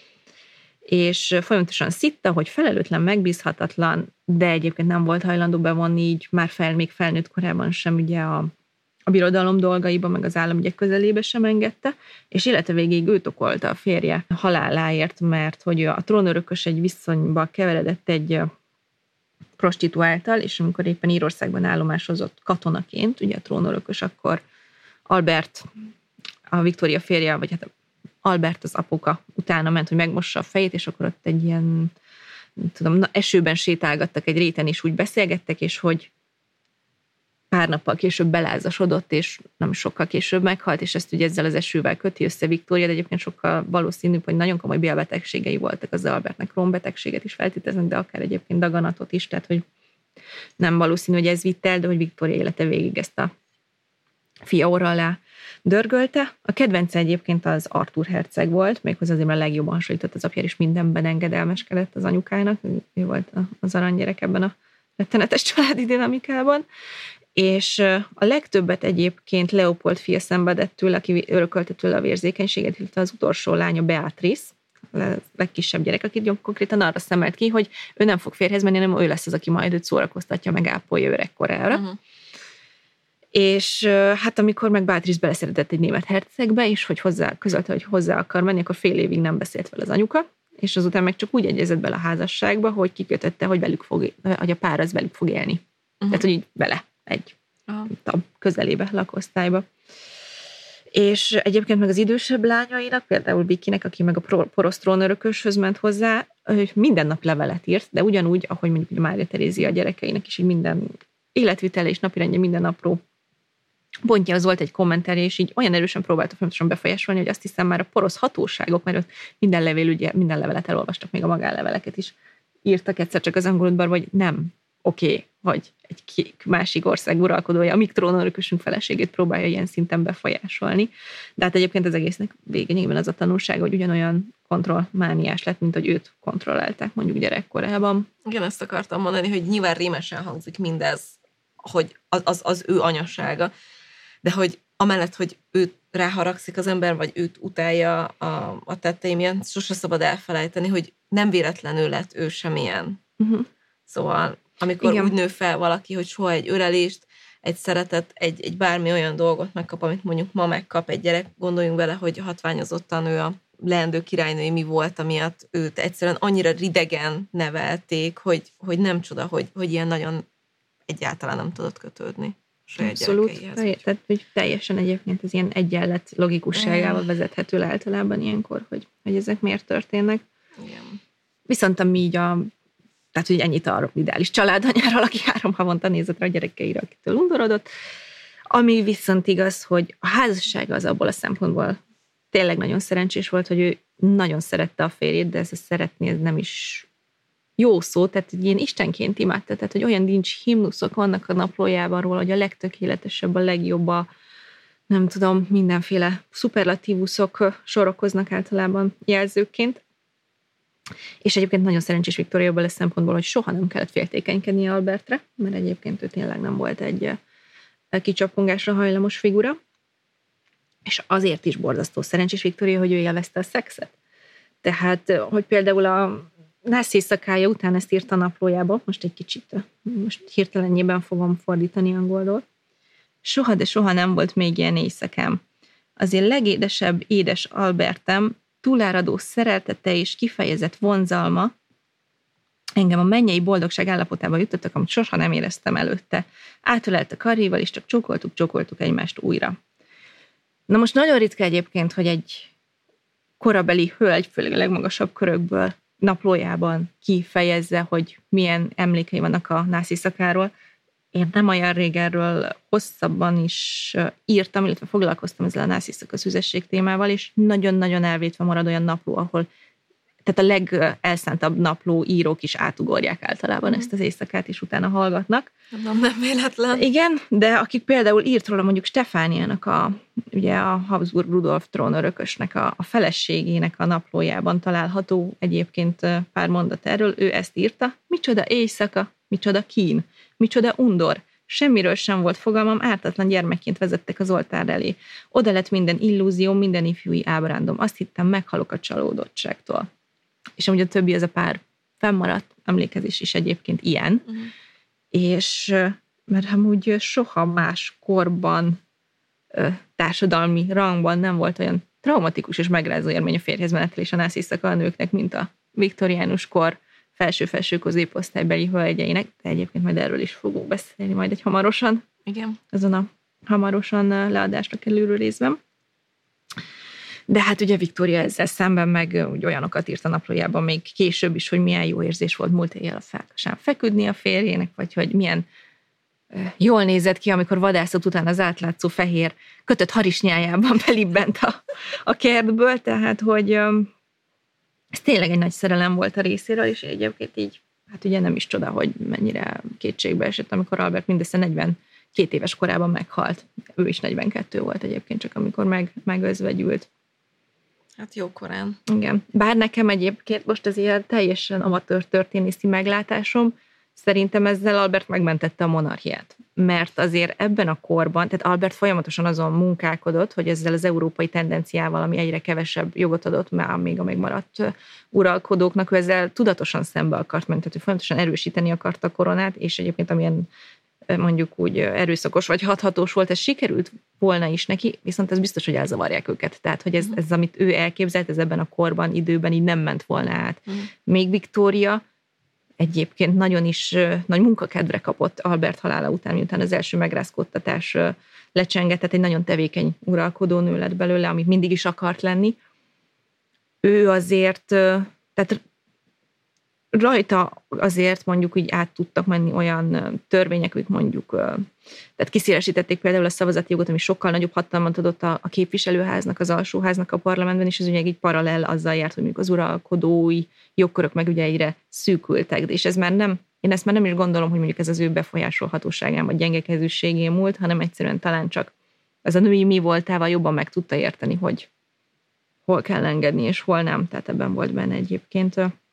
Speaker 1: És folyamatosan szitta, hogy felelőtlen, megbízhatatlan, de egyébként nem volt hajlandó bevonni így már fel, még felnőtt korában sem ugye a, a birodalom dolgaiba, meg az államügyek közelébe sem engedte, és élete végéig őt okolta a férje haláláért, mert hogy a trónörökös egy viszonyba keveredett egy prostituáltal, és amikor éppen Írországban állomásozott katonaként, ugye a trónörökös, akkor Albert, a Viktória férje, vagy hát Albert az apuka utána ment, hogy megmossa a fejét, és akkor ott egy ilyen, tudom, na, esőben sétálgattak egy réten, és úgy beszélgettek, és hogy pár nappal később belázasodott, és nem sokkal később meghalt, és ezt ugye ezzel az esővel köti össze Viktória, de egyébként sokkal valószínűbb, hogy nagyon komoly bélbetegségei voltak az Albertnek, Crohn-betegséget is feltételeznek, de akár egyébként daganatot is, tehát hogy nem valószínű, hogy ez vitt el, de hogy Viktória élete végig ezt a fia orra alá dörgölte. A kedvence egyébként az Arthur herceg volt, méghozzá azért, mert legjobban hasonlított az apjára, és mindenben engedelmeskedett az anyukának. Ő volt az aranygyerek ebben a rettenetes családi dinamikában. És a legtöbbet egyébként Leopold fia szenvedett tőle, aki örökölte tőle a vérzékenységet, illetve az utolsó lánya Beatrice, a legkisebb gyerek, akit konkrétan arra szemelt ki, hogy ő nem fog férjhez menni, hanem ő lesz az, aki majd őt szórakoztatja, meg ápolja öregkorára. Uh-huh. És hát amikor meg Beatrice beleszeretett egy német hercegbe, és hogy hozzá, közölte, hogy hozzá akar menni, akkor fél évig nem beszélt vele az anyuka, és azután meg csak úgy egyezett bele a házasságba, hogy kikötötte, hogy, velük fog, hogy a pár az velük fog élni. Uh-huh. Tehát, hogy így vele egy uh-huh. közelébe, lakosztályba. És egyébként meg az idősebb lányainak, például Vikinek, aki meg a porosz trónörököshöz ment hozzá, minden nap levelet írt, de ugyanúgy, ahogy mondjuk a Mária Terézia a gyerekeinek is, így minden életvitele és napirendje, minden apró pontja az volt egy kommentárja, és így olyan erősen próbálta fontosan befolyásolni, hogy azt hiszem már a porosz hatóságok, mert ott minden levél, ugye minden levelet elolvastak, még a magánleveleket is írtak egyszer csak az angoludban, vagy nem oké, okay, hogy egy másik ország uralkodója, amíg trónörökösünk feleségét próbálja ilyen szinten befolyásolni. De hát egyébként az egésznek végén az a tanulság, hogy ugyanolyan kontrollmániás lett, mint hogy őt kontrollálták mondjuk gyerekkorában.
Speaker 2: Igen, ezt akartam mondani, hogy nyilván rémesen hangzik mindez, hogy az, az, az ő anyasága, de hogy amellett, hogy őt ráharagszik az ember, vagy őt utálja a, a tettei miatt, sose szabad elfelejteni, hogy nem véletlenül lett ő semmilyen. Uh-huh. Szóval amikor igen. úgy nő fel valaki, hogy soha egy ölelést, egy szeretet, egy, egy bármi olyan dolgot megkap, amit mondjuk ma megkap egy gyerek, gondoljunk bele, hogy hatványozottan ő a leendő királynői mi volt, amiatt őt egyszerűen annyira ridegen nevelték, hogy, hogy nem csoda, hogy, hogy ilyen nagyon egyáltalán nem tudott kötődni.
Speaker 1: Abszolút. Tehát, hogy teljesen egyébként ez ilyen egyenlet logikusságával vezethető le általában ilyenkor, hogy, hogy ezek miért történnek.
Speaker 2: Igen.
Speaker 1: Viszont ami így a tehát, hogy ennyit arra ideális családanyáról, aki három havonta nézett rá a gyerekeire, akitől undorodott. Ami viszont igaz, hogy a házassága az abból a szempontból tényleg nagyon szerencsés volt, hogy ő nagyon szerette a férjét, de ez a szeretni, ez nem is jó szó, tehát egy ilyen istenként imádta, tehát, hogy olyan nincs himnuszok vannak a naplójában róla, hogy a legtökéletesebb, a legjobb, a nem tudom, mindenféle szuperlatívuszok sorokoznak általában jelzőként. És egyébként nagyon szerencsés Viktória abban a szempontból, hogy soha nem kellett féltékenykedni Albertre, mert egyébként ő tényleg nem volt egy kicsapongásra hajlamos figura. És azért is borzasztó szerencsés Viktória, hogy ő élvezte a szexet. Tehát, hogy például a nász éjszakája után ezt írt a naplójába, most egy kicsit, most hirtelenjében fogom fordítani angolról. Soha, de soha nem volt még ilyen éjszakám. Az én legédesebb édes Albertem, túláradó szereltete és kifejezett vonzalma engem a mennyei boldogság állapotába jutottak, amit soha nem éreztem előtte. Átölelt a karjéval, és csak csókoltuk, csókoltuk egymást újra. Na most nagyon ritka egyébként, hogy egy korabeli hölgy, főleg a legmagasabb körökből naplójában kifejezze, hogy milyen emlékei vannak a nász éjszakáról. Én nem olyan régenről hosszabban is írtam, illetve foglalkoztam ezzel a nász éjszaka szüzesség témával, és nagyon-nagyon elvétve marad olyan napló, ahol tehát a legelszántabb napló írók is átugorják általában mm. ezt az éjszakát, és utána hallgatnak.
Speaker 2: Nem, nem véletlen.
Speaker 1: Igen, de akik például írt róla mondjuk Stefániának, a, ugye a Habsburg Rudolf trónörökösnek a, a feleségének a naplójában található egyébként pár mondat erről, ő ezt írta. Micsoda éjszaka, micsoda kín, micsoda undor. Semmiről sem volt fogalmam, ártatlan gyermekként vezettek az oltár elé. Oda lett minden illúzió, minden ifjúi ábrándom. Azt hittem, meghalok a csalódottságtól. És amúgy a többi, az a pár fennmaradt emlékezés is egyébként ilyen. Uh-huh. És mert amúgy soha más korban, társadalmi rangban nem volt olyan traumatikus és megrázó élmény a férjhez menetel és a nász éjszaka a nőknek, mint a viktoriánus kor felső-felső középosztálybeli hölgyeinek, de egyébként majd erről is fogunk beszélni majd egy hamarosan.
Speaker 2: Igen.
Speaker 1: Azon a hamarosan leadásra kerülő részben. De hát ugye Viktória ezzel szemben meg úgy olyanokat írt a naplójában még később is, hogy milyen jó érzés volt múlt éjjel a fákasán feküdni a férjének, vagy hogy milyen jól nézett ki, amikor vadászat után az átlátszó fehér kötött harisnyájában belibbent a, a kertből, tehát hogy ez tényleg egy nagy szerelem volt a részéről, és egyébként így, hát ugye nem is csoda, hogy mennyire kétségbe esett, amikor Albert mindössze negyvenkét éves korában meghalt. Ő is negyvenkettő volt egyébként, csak amikor meg, megözvegyült.
Speaker 2: Hát jó korán.
Speaker 1: Igen. Bár nekem egyébként most ez ilyen teljesen amatőr történészi meglátásom, szerintem ezzel Albert megmentette a monarchiát. Mert azért ebben a korban, tehát Albert folyamatosan azon munkálkodott, hogy ezzel az európai tendenciával, ami egyre kevesebb jogot adott, már még a megmaradt uralkodóknak, ő ezzel tudatosan szembe akart menni, tehát hogy folyamatosan erősíteni akarta a koronát, és egyébként amilyen mondjuk úgy erőszakos vagy hathatós volt, ez sikerült volna is neki, viszont ez biztos, hogy elzavarják őket. Tehát, hogy ez, ez amit ő elképzelt, ez ebben a korban, időben így nem ment volna át. Mm. Még Viktória egyébként nagyon is nagy munkakedvre kapott Albert halála után, miután az első megrázkódtatás lecsengett, tehát egy nagyon tevékeny uralkodó nő lett belőle, amit mindig is akart lenni. Ő azért, tehát rajta azért mondjuk így át tudtak menni olyan törvények, amik mondjuk, tehát kiszélesítették például a szavazati jogot, ami sokkal nagyobb hatalmat adott a, a képviselőháznak, az alsóháznak a parlamentben, és ez ugye egy paralel azzal járt, hogy mondjuk az uralkodói jogkörök meg ugye egyre szűkültek, de és ez már nem, én ezt már nem is gondolom, hogy mondjuk ez az ő befolyásolhatóságán vagy gyengekezűségén múlt, hanem egyszerűen talán csak az a női mi voltával jobban meg tudta érteni, hogy hol kell engedni, és hol nem, tehát ebben volt benne egyébként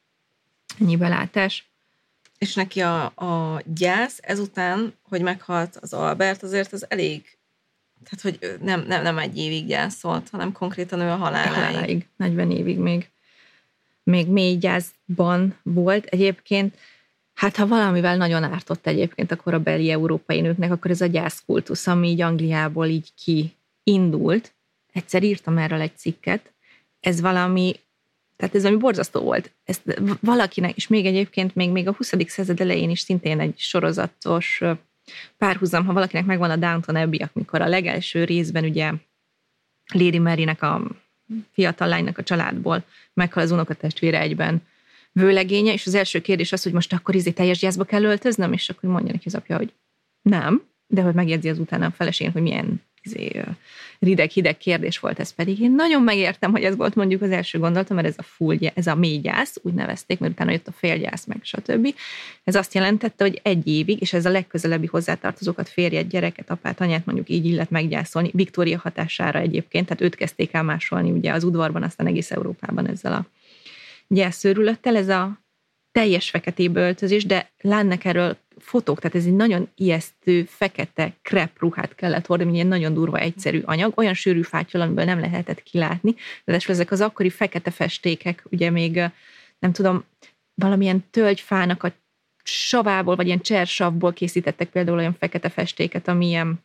Speaker 1: ennyi belátás.
Speaker 2: És neki a, a gyász ezután, hogy meghalt az Albert, azért az elég, tehát hogy nem, nem, nem egy évig gyászolt, hanem konkrétan ő a haláláig.
Speaker 1: haláláig negyven évig még, még mély gyászban volt. Egyébként, hát ha valamivel nagyon ártott egyébként a korabeli európai nőknek, akkor ez a gyászkultusz, ami így Angliából így kiindult. Egyszer írtam erről egy cikket. Ez valami Tehát ez valami borzasztó volt. Ezt valakinek, és még egyébként még, még a huszadik század elején is szintén egy sorozatos párhuzam, ha valakinek megvan a Downton Abbey, amikor a legelső részben ugye Lady Marynek a fiatal lánynak a családból meghal az unokatestvére egyben vőlegénye, és az első kérdés az, hogy most akkor izé teljes gyászba kell öltöznöm, és akkor mondja neki az apja, hogy nem, de hogy megjegyzi azután a feleségén, hogy milyen izé, rideg-hideg kérdés volt ez, pedig én nagyon megértem, hogy ez volt mondjuk az első gondolatom, mert ez a full, ez a mély gyász, úgy nevezték, mert utána jött a félgyász, meg stb. Ez azt jelentette, hogy egy évig, és ez a legközelebbi hozzátartozókat, férjet, gyereket, apát, anyát mondjuk így illet meggyászolni, Viktória hatására egyébként, tehát őt kezdték el másolni ugye az udvarban, aztán egész Európában ezzel a gyászőrülettel, ez a teljes feketébe öltözés, de látnak erről fotók, tehát ez egy nagyon ijesztő, fekete krep ruhát kellett hordani, egy nagyon durva, egyszerű anyag, olyan sűrű fátyol, amiből nem lehetett kilátni, de ezek az akkori fekete festékek, ugye még, nem tudom, valamilyen tölgyfának a savából, vagy ilyen csersavból készítettek például olyan fekete festéket, ami ilyen,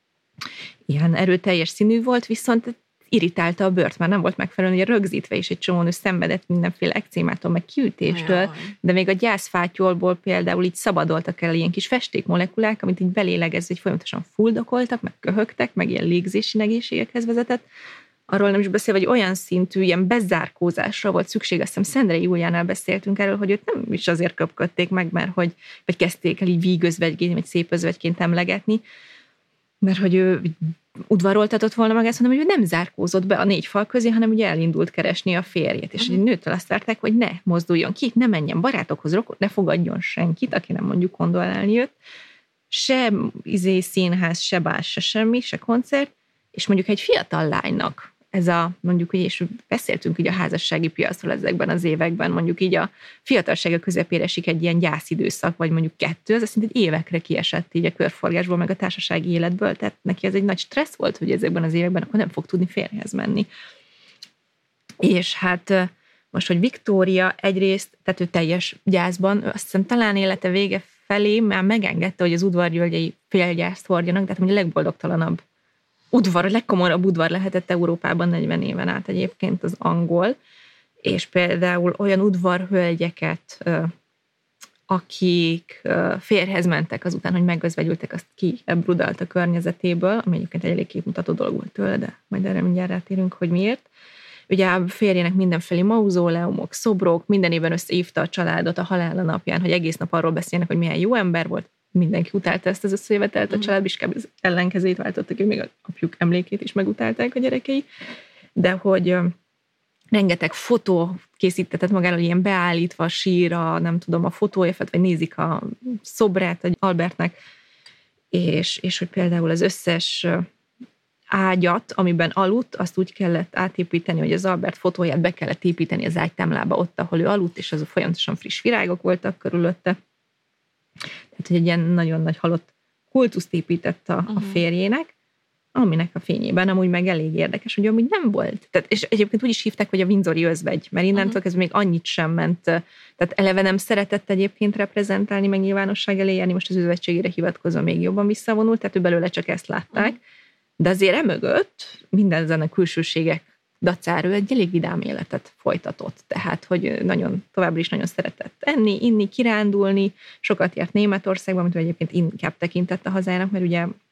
Speaker 1: ilyen erőteljes színű volt, viszont irritálta a bőrt, már nem volt megfelelően ugye rögzítve, és egy csomó nő szenvedett mindenféle ekcémától, meg kiütéstől, Jaj. de még a gyászfátyolból például így szabadoltak el ilyen kis festékmolekulák, amit így belélegezve, hogy folyamatosan fuldokoltak, meg köhögtek, meg ilyen légzési nehézségekhez vezetett. Arról nem is beszél, hogy olyan szintű, ilyen bezárkózásra volt szükség, azt hiszem Szendrei Júliánál beszéltünk erről, hogy őt nem is azért köpködték meg, mert hogy, vagy kezdték el így vígözvegyként, vagy szép özvegyként emlegetni, mert hogy ő udvaroltatott volna magát, hanem hogy ő nem zárkózott be a négy fal közé, hanem ugye elindult keresni a férjét. És egy nőtől azt várták, hogy ne mozduljon ki, ne menjen barátokhoz, rokon, ne fogadjon senkit, aki nem mondjuk kondolálni jött. Se izé, színház, se bál, se semmi, se koncert. És mondjuk egy fiatal lánynak ez a, mondjuk, és beszéltünk ugye a házassági piacról ezekben az években, mondjuk így a fiatalsága közepére esik egy ilyen gyászidőszak, vagy mondjuk kettő, az azt mondja, hogy évekre kiesett így a körforgásból, meg a társasági életből, tehát neki ez egy nagy stressz volt, hogy ezekben az években akkor nem fog tudni férjhez menni. És hát most, hogy Viktória egyrészt, tehát ő teljes gyászban, azt hiszem talán élete vége felé már megengedte, hogy az udvargyölgyei félgyászt hordjanak, tehát mondja a legboldogtalanabb udvar, a legkomolyabb udvar lehetett Európában negyven éven át egyébként az angol, és például olyan udvarhölgyeket, akik férjhez mentek azután, hogy megözvegyültek, azt kiebrudalt a környezetéből, ami egyébként egy elég képmutató dolog volt tőle, de majd erre mindjárt rátérünk, hogy miért. Ugye a férjének mindenfelé mauzóleumok, szobrok, minden évben összehívta a családot a halála napján, hogy egész nap arról beszélnek, hogy milyen jó ember volt. Mindenki utálta ezt az összejövetelt, a család is kb. Ellenkezőjét váltottak, hogy még az apjuk emlékét is megutálták a gyerekei, de hogy rengeteg fotó készítetett magáról, ilyen beállítva síra, nem tudom, a fotója, vagy nézik a szobrát egy Albertnek, és, és hogy például az összes ágyat, amiben aludt, azt úgy kellett átépíteni, hogy az Albert fotóját be kellett építeni az ágytámlába ott, ahol ő aludt, és az folyamatosan friss virágok voltak körülötte. Tehát, hogy egy ilyen nagyon nagy halott kultuszt épített a, uh-huh. a férjének, aminek a fényében amúgy meg elég érdekes, hogy amúgy nem volt. Tehát, és egyébként úgy is hívták, hogy a windsori özvegy, mert innentől uh-huh. kezdve még annyit sem ment. Tehát eleve nem szeretett egyébként reprezentálni, meg nyilvánosság elé járni, most az özvegységére hivatkozva még jobban visszavonult, tehát ő belőle csak ezt látták. Uh-huh. De azért emögött minden ezen a külsőségek dacára ő egy elég vidám életet folytatott. Tehát, hogy nagyon, továbbra is nagyon szeretett enni, inni, kirándulni, sokat járt Németországban, amit egyébként inkább tekintett a hazájának, mert ugye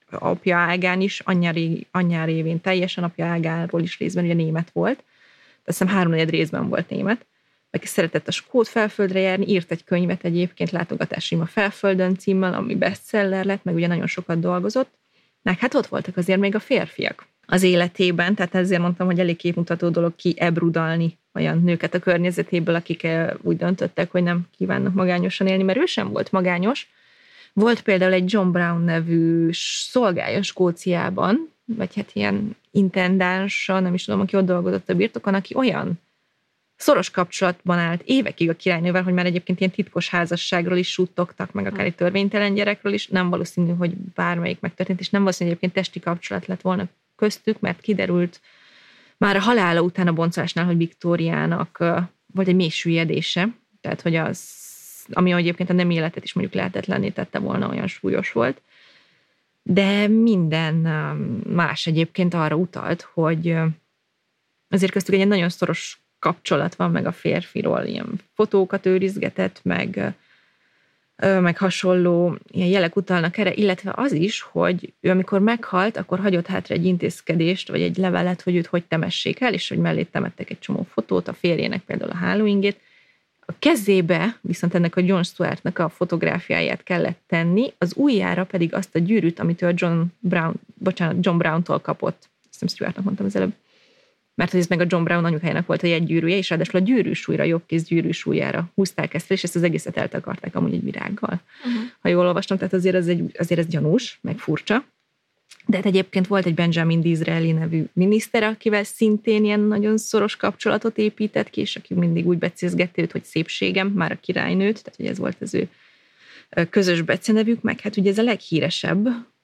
Speaker 1: apja ágán is, anyja révén teljesen, apja ágáról is részben ugye német volt. Azt hiszem háromnegyed részben volt német. Meg szeretett a skót felföldre járni, írt egy könyvet egyébként, Látogatásaim a felföldön címmel, ami bestseller lett, meg ugye nagyon sokat dolgozott. Meg hát ott voltak azért még a férfiak az életében, tehát ezért mondtam, hogy elég képmutató dolog kiebrudalni olyan nőket a környezetéből, akik úgy döntöttek, hogy nem kívánnak magányosan élni, mert ő sem volt magányos. Volt például egy John Brown nevű szolgája Skóciában, vagy hát ilyen intendánsa, nem is tudom, aki ott dolgozott a birtokon, aki olyan szoros kapcsolatban állt évekig a királynővel, hogy már egyébként ilyen titkos házasságról is suttogtak, meg akár egy törvénytelen gyerekről is, nem valószínű, hogy bármelyik megtörtént, és nem valószínű, hogy egyébként testi kapcsolat lett volna köztük, mert kiderült már a halála után a boncolásnál, hogy Viktóriának volt egy mély süllyedése, tehát hogy az, ami egyébként a nem életet is mondjuk lehetetlenné tette volna, olyan súlyos volt. De minden más egyébként arra utalt, hogy azért köztük egy nagyon szoros kapcsolat van, meg a férfiról ilyen fotókat őrizgetett, meg, meg hasonló ilyen jelek utalnak erre, illetve az is, hogy ő amikor meghalt, akkor hagyott hátra egy intézkedést, vagy egy levelet, hogy őt hogy temessék el, és hogy mellé temettek egy csomó fotót, a férjének például a hálóingét. A kezébe viszont ennek a John Stuartnak a fotográfiáját kellett tenni, az ujjára pedig azt a gyűrűt, amit ő a John Brown, bocsánat, John Browntól kapott. Azt nem Stuartnak mondtam az előbb. Mert hogy ez meg a John Brown anyukájának volt a jegygyűrűje, és ráadásul a gyűrűsúlyra, jobbkéz gyűrűsúlyára húzták ezt fel, és ezt az egészet eltakarták amúgy egy virággal. Uh-huh. Ha jól olvastam, tehát azért ez, egy, azért ez gyanús, meg furcsa. De hát egyébként volt egy Benjamin Disraeli nevű miniszter, akivel szintén ilyen nagyon szoros kapcsolatot épített ki, és aki mindig úgy becézgette őt, hogy szépségem, már a királynőt, tehát hogy ez volt az ő közös becenevük, meg hát ugye ez a leghíresebb.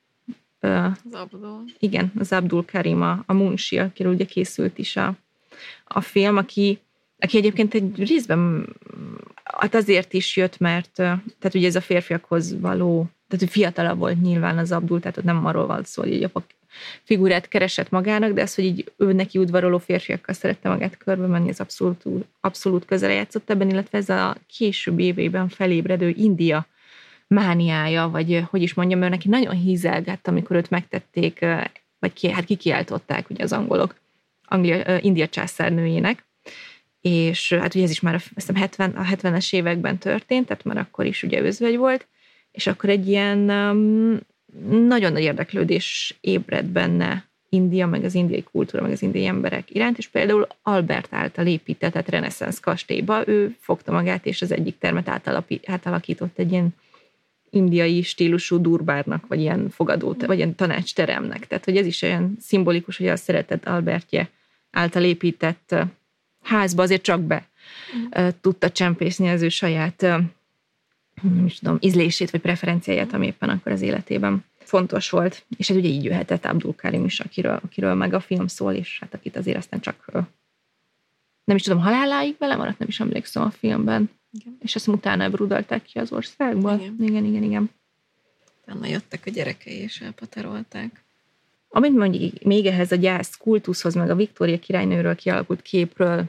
Speaker 2: Az Abdul.
Speaker 1: Igen, az Abdul Karim, a, a Munshi, akiről ugye készült is a, a film, aki, aki egyébként egy részben hát azért is jött, mert tehát ugye ez a férfiakhoz való, tehát ő fiatalabb volt nyilván az Abdul, tehát ott nem arról van szó, hogy egy apa figurát keresett magának, de az, hogy így ő neki udvaroló férfiakkal szerette magát körbe menni, ez abszolút, abszolút közre játszott ebben, illetve ez a később évében felébredő India mániája, vagy hogy is mondjam, mert neki nagyon hízelgett, amikor őt megtették, vagy ki, hát kikiáltották ugye az angolok Anglia, India császárnőjének, és hát ugye ez is már azt hiszem hetven, a hetvenes években történt, tehát már akkor is ugye özvegy volt, és akkor egy ilyen um, nagyon nagy érdeklődés ébredt benne India, meg az indiai kultúra, meg az indiai emberek iránt, és például Albert által épített, tehát reneszánsz kastélyba, ő fogta magát, és az egyik termet átalakított egy ilyen indiai stílusú durbárnak, vagy ilyen fogadó, vagy ilyen tanácsteremnek. Tehát, hogy ez is olyan szimbolikus, hogy a szeretett Albertje által épített házba azért csak be mm. tudta csempészni az ő saját, nem is tudom, ízlését, vagy preferenciáját, ami éppen akkor az életében fontos volt. És ez ugye így jöhetett Abdul Karim is, akiről, akiről meg a film szól, és hát akit azért aztán csak nem is tudom, haláláig vele maradt, nem is emlékszem a filmben. Igen. És ezt utána brudalták ki az országból. Igen, igen, igen. igen.
Speaker 2: Utána jöttek a gyerekei, és elpaterolták.
Speaker 1: Amit mondjuk még ehhez a gyász kultuszhoz, meg a Viktória királynőről kialakult képről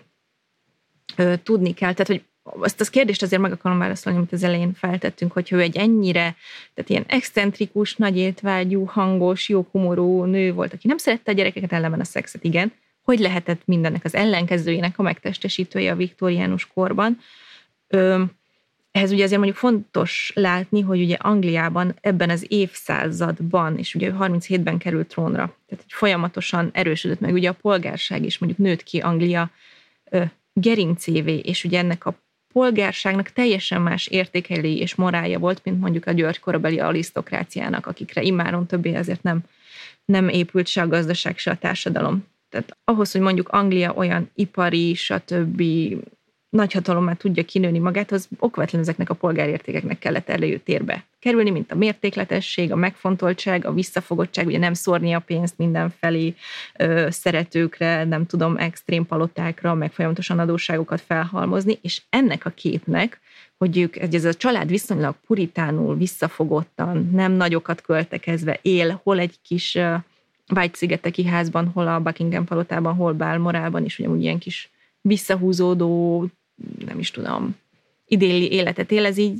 Speaker 1: ö, tudni kell, tehát, hogy azt az kérdést azért meg akarom válaszolni, amit az elején feltettünk, hogy ő egy ennyire, tehát ilyen excentrikus, nagy étvágyú, hangos, jó humorú nő volt, aki nem szerette a gyerekeket, ellenben a szexet, igen. Hogy lehetett mindennek az ellenkezőjének a megtestesítője a viktóriánus korban? Ö, ehhez ugye azért mondjuk fontos látni, hogy ugye Angliában ebben az évszázadban, és ugye harminchétben került trónra, tehát hogy folyamatosan erősödött meg ugye a polgárság is, mondjuk nőtt ki Anglia ö, gerincévé, és ugye ennek a polgárságnak teljesen más értékelői és morálja volt, mint mondjuk a György korabeli arisztokráciának, akikre immáron többé ezért nem, nem épült se a gazdaság, se a társadalom. Tehát ahhoz, hogy mondjuk Anglia olyan ipari, stb. Nagyhatalommá tudja kinőni magát, az okvetlen ezeknek a polgárértékeknek kellett előtérbe kerülni, mint a mértékletesség, a megfontoltság, a visszafogottság, ugye nem szórni a pénzt mindenfelé ö, szeretőkre, nem tudom, extrém palotákra, meg folyamatosan adósságokat felhalmozni, és ennek a képnek, hogy ők, ez a család viszonylag puritánul, visszafogottan, nem nagyokat költekezve él, hol egy kis uh, White-szigeteki házban, hol a Buckingham palotában, hol Balmorában, és ugyanúgy ilyen kis visszahúzódó, nem is tudom, idilli életet él, ez így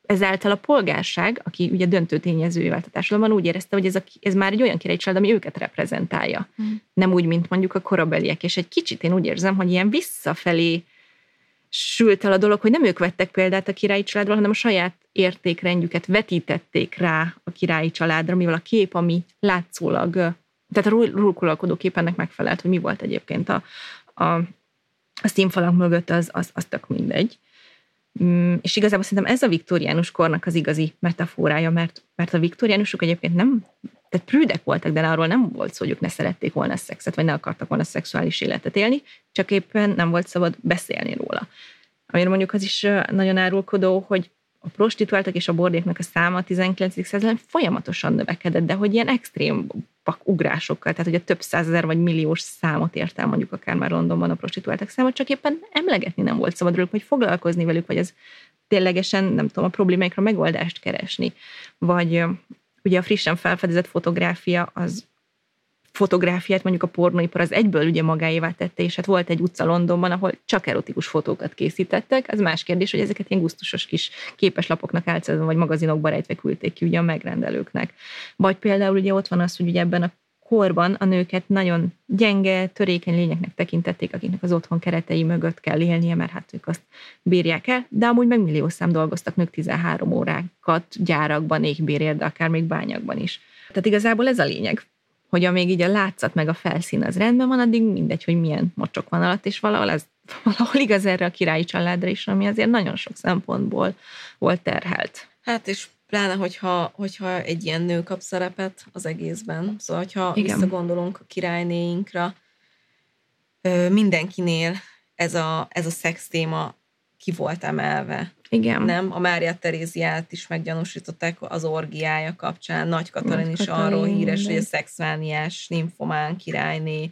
Speaker 1: ezáltal a polgárság, aki ugye döntő tényezője vált a társadalomban, úgy érezte, hogy ez, a, ez már egy olyan királyi család, ami őket reprezentálja. Mm. Nem úgy, mint mondjuk a korabeliek. És egy kicsit én úgy érzem, hogy ilyen visszafelé sült el a dolog, hogy nem ők vettek példát a királyi családról, hanem a saját értékrendjüket vetítették rá a királyi családra, mivel a kép, ami látszólag, tehát a róluk kép ennek megfelelt, hogy mi volt egyébként a, a, a színfalak mögött, az, az, az tök mindegy. És igazából szerintem ez a viktóriánus kornak az igazi metaforája, mert, mert a viktóriánusok egyébként nem, tehát prűdek voltak, de arról nem volt szó, hogy ők ne szerették volna a szexet, vagy ne akartak volna szexuális életet élni, csak éppen nem volt szabad beszélni róla. Amire mondjuk az is nagyon árulkodó, hogy a prostituáltak és a bordéknak a száma a tizenkilencedik században folyamatosan növekedett, de hogy ilyen extrém ugrásokkal, tehát hogy a több százezer vagy milliós számot ért el mondjuk akár már Londonban a prostituáltak száma, csak éppen emlegetni nem volt szabad róluk, vagy foglalkozni velük, vagy ez ténylegesen, nem tudom, a problémáikra megoldást keresni. Vagy ugye a frissen felfedezett fotográfia, az fotográfiát mondjuk a pornóipar az egyből ugye magáévá tette, és hát volt egy utca Londonban, ahol csak erotikus fotókat készítettek. Az más kérdés, hogy ezeket ilyen gusztusos kis képeslapoknak álcázva, vagy magazinokba rejtve küldték ki ugye a megrendelőknek. Vagy például ugye ott van az, hogy ugye ebben a korban a nőket nagyon gyenge, törékeny lényeknek tekintették, akiknek az otthon keretei mögött kell élnie, mert hát ők azt bírják el, de amúgy meg millió szám dolgoztak nők tizenhárom órákat gyárakban, égbérért, de akár még bányakban is. Tehát igazából ez a lényeg, hogy amíg így a látszat meg a felszín az rendben van, addig mindegy, hogy milyen mocsok van alatt, és valahol ez valahol igaz erre a királyi családra is, ami azért nagyon sok szempontból volt terhelt.
Speaker 2: Hát és pláne, hogyha, hogyha egy ilyen nő kap szerepet az egészben. Szóval, hogyha
Speaker 1: Igen.
Speaker 2: visszagondolunk a királynéinkra, mindenkinél ez a, ez a szex téma ki volt emelve.
Speaker 1: Igen.
Speaker 2: Nem? A Mária Teréziát is meggyanúsították az orgiája kapcsán. Nagy Katalin
Speaker 1: Nagy
Speaker 2: is
Speaker 1: Katalin,
Speaker 2: arról híres,
Speaker 1: de...
Speaker 2: hogy a szexmániás, nymphomán királyné.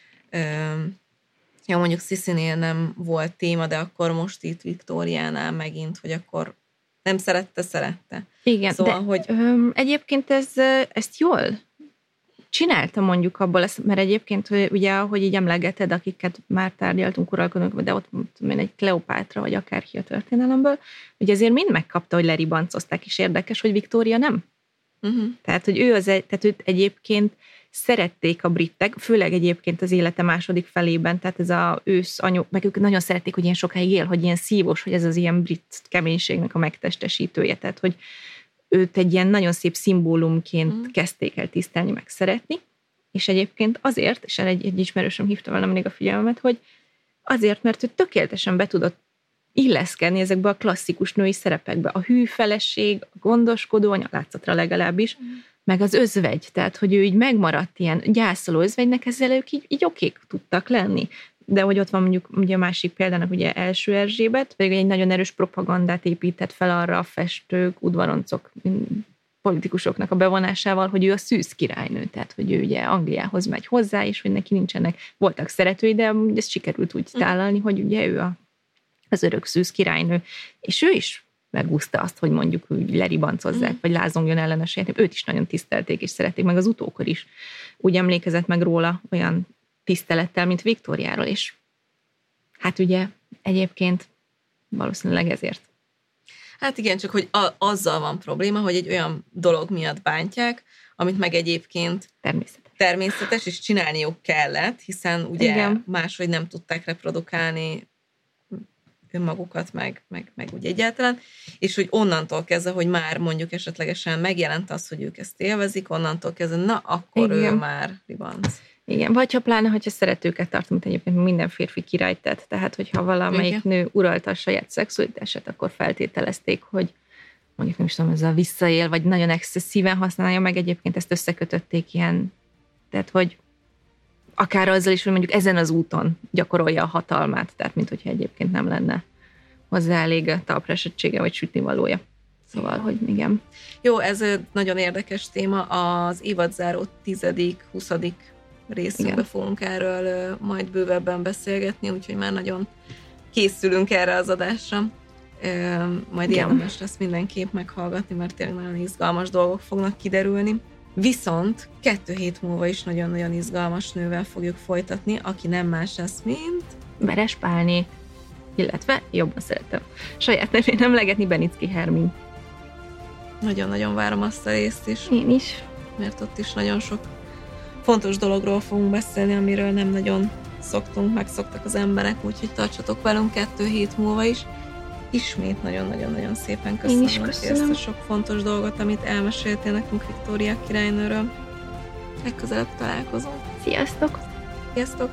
Speaker 2: Üm, ja, mondjuk Sissynél nem volt téma, de akkor most itt Viktóriánál megint, hogy akkor nem szerette, szerette.
Speaker 1: Igen,
Speaker 2: szóval,
Speaker 1: de
Speaker 2: hogy...
Speaker 1: öm, egyébként ez, ezt jól csinálta mondjuk abból, mert egyébként, hogy ugye, ahogy így emlegeted, akiket már tárgyaltunk, uralkodók, de ott mondtam, egy Kleopátra, vagy akár ki a történelemből, ugye azért mind megkapta, hogy leribancozták, és érdekes, hogy Viktória nem. Uh-huh. Tehát, hogy ő az, tehát őt egyébként szerették a britek, főleg egyébként az élete második felében, tehát ez az ősz anyó, meg ők nagyon szerették, hogy ilyen sokáig él, hogy ilyen szívós, hogy ez az ilyen brit keménységnek a megtestesítője, tehát, hogy őt egy ilyen nagyon szép szimbólumként mm. kezdték el tisztelni, meg szeretni, és egyébként azért, és egy, egy ismerősöm hívta volna mindig a figyelmet, hogy azért, mert ő tökéletesen be tudott illeszkedni ezekbe a klasszikus női szerepekbe. A hű feleség, a gondoskodó anya, látszatra legalábbis, mm. meg az özvegy, tehát, hogy ő így megmaradt ilyen gyászoló özvegynek, ezzel ők így, így okék tudtak lenni. De hogy ott van mondjuk ugye a másik példának ugye első Erzsébet, pedig egy nagyon erős propagandát épített fel arra a festők, udvaroncok, politikusoknak a bevonásával, hogy ő a szűz királynő, tehát hogy ő ugye Angliához megy hozzá, és hogy neki nincsenek, voltak szeretői, de ezt sikerült úgy tálalni, hogy ugye ő a, az örök szűz királynő, és ő is megúszta azt, hogy mondjuk úgy leribancozzák, mm. vagy lázongjon elleneségét, őt is nagyon tisztelték, és szerették, meg az utókor is. Úgy emlékezett meg róla olyan tisztelettel, mint Viktóriáról is. Hát ugye egyébként valószínűleg ezért.
Speaker 2: Hát igen, csak hogy a, azzal van probléma, hogy egy olyan dolog miatt bántják, amit meg egyébként
Speaker 1: természetes,
Speaker 2: természetes és csinálniuk kellett, hiszen ugye igen. máshogy nem tudták reprodukálni önmagukat, meg, meg, meg úgy egyáltalán, és hogy onnantól kezdve, hogy már mondjuk esetlegesen megjelent az, hogy ők ezt élvezik, onnantól kezdve, na, akkor igen. ő már ribanc.
Speaker 1: Igen, vagy ha pláne, hogyha szeretőket tart, mint egyébként minden férfi király tett, tehát hogyha valamelyik igen. nő uralta a saját szexualitását, akkor feltételezték, hogy mondjuk nem is tudom, ezzel visszaél, vagy nagyon excesszíven használja meg, egyébként ezt összekötötték ilyen, tehát hogy akár azzal is, hogy mondjuk ezen az úton gyakorolja a hatalmát, tehát mint hogyha egyébként nem lenne hozzá elég talpraesettsége vagy sütnivalója. Szóval, hogy igen.
Speaker 2: Jó, ez nagyon érdekes téma, az évadzáró tizedik, huszadik részünkben fogunk erről majd bővebben beszélgetni, úgyhogy már nagyon készülünk erre az adásra. Majd igen. érdemes lesz mindenképp meghallgatni, mert tényleg nagyon izgalmas dolgok fognak kiderülni. Viszont kettő hét múlva is nagyon-nagyon izgalmas nővel fogjuk folytatni, aki nem más lesz, mint...
Speaker 1: Veres Pálné, illetve jobban szeretem saját nevén emlegetni, Benicki Hermin.
Speaker 2: nagyon-nagyon várom azt a részt is.
Speaker 1: Én is.
Speaker 2: Mert ott is nagyon sok fontos dologról fogunk beszélni, amiről nem nagyon szoktunk, megszoktak az emberek, úgyhogy tartsatok velünk kettő hét múlva is. Ismét nagyon-nagyon-nagyon szépen köszönöm, köszönöm. ezt a sok fontos dolgot, amit elmeséltél nekünk Viktória királynőről. Legközelebb találkozunk.
Speaker 1: Sziasztok!
Speaker 2: Sziasztok!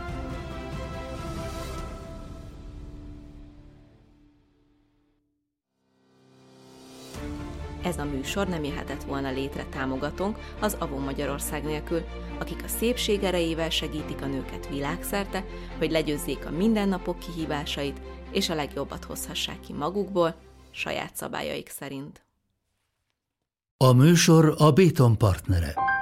Speaker 4: Ez a műsor nem jöhetett volna létre támogatónk az Avon Magyarország nélkül, akik a szépség erejével segítik a nőket világszerte, hogy legyőzzék a mindennapok kihívásait, és a legjobbat hozhassák ki magukból, saját szabályaik szerint.
Speaker 5: A műsor a Béton partnere.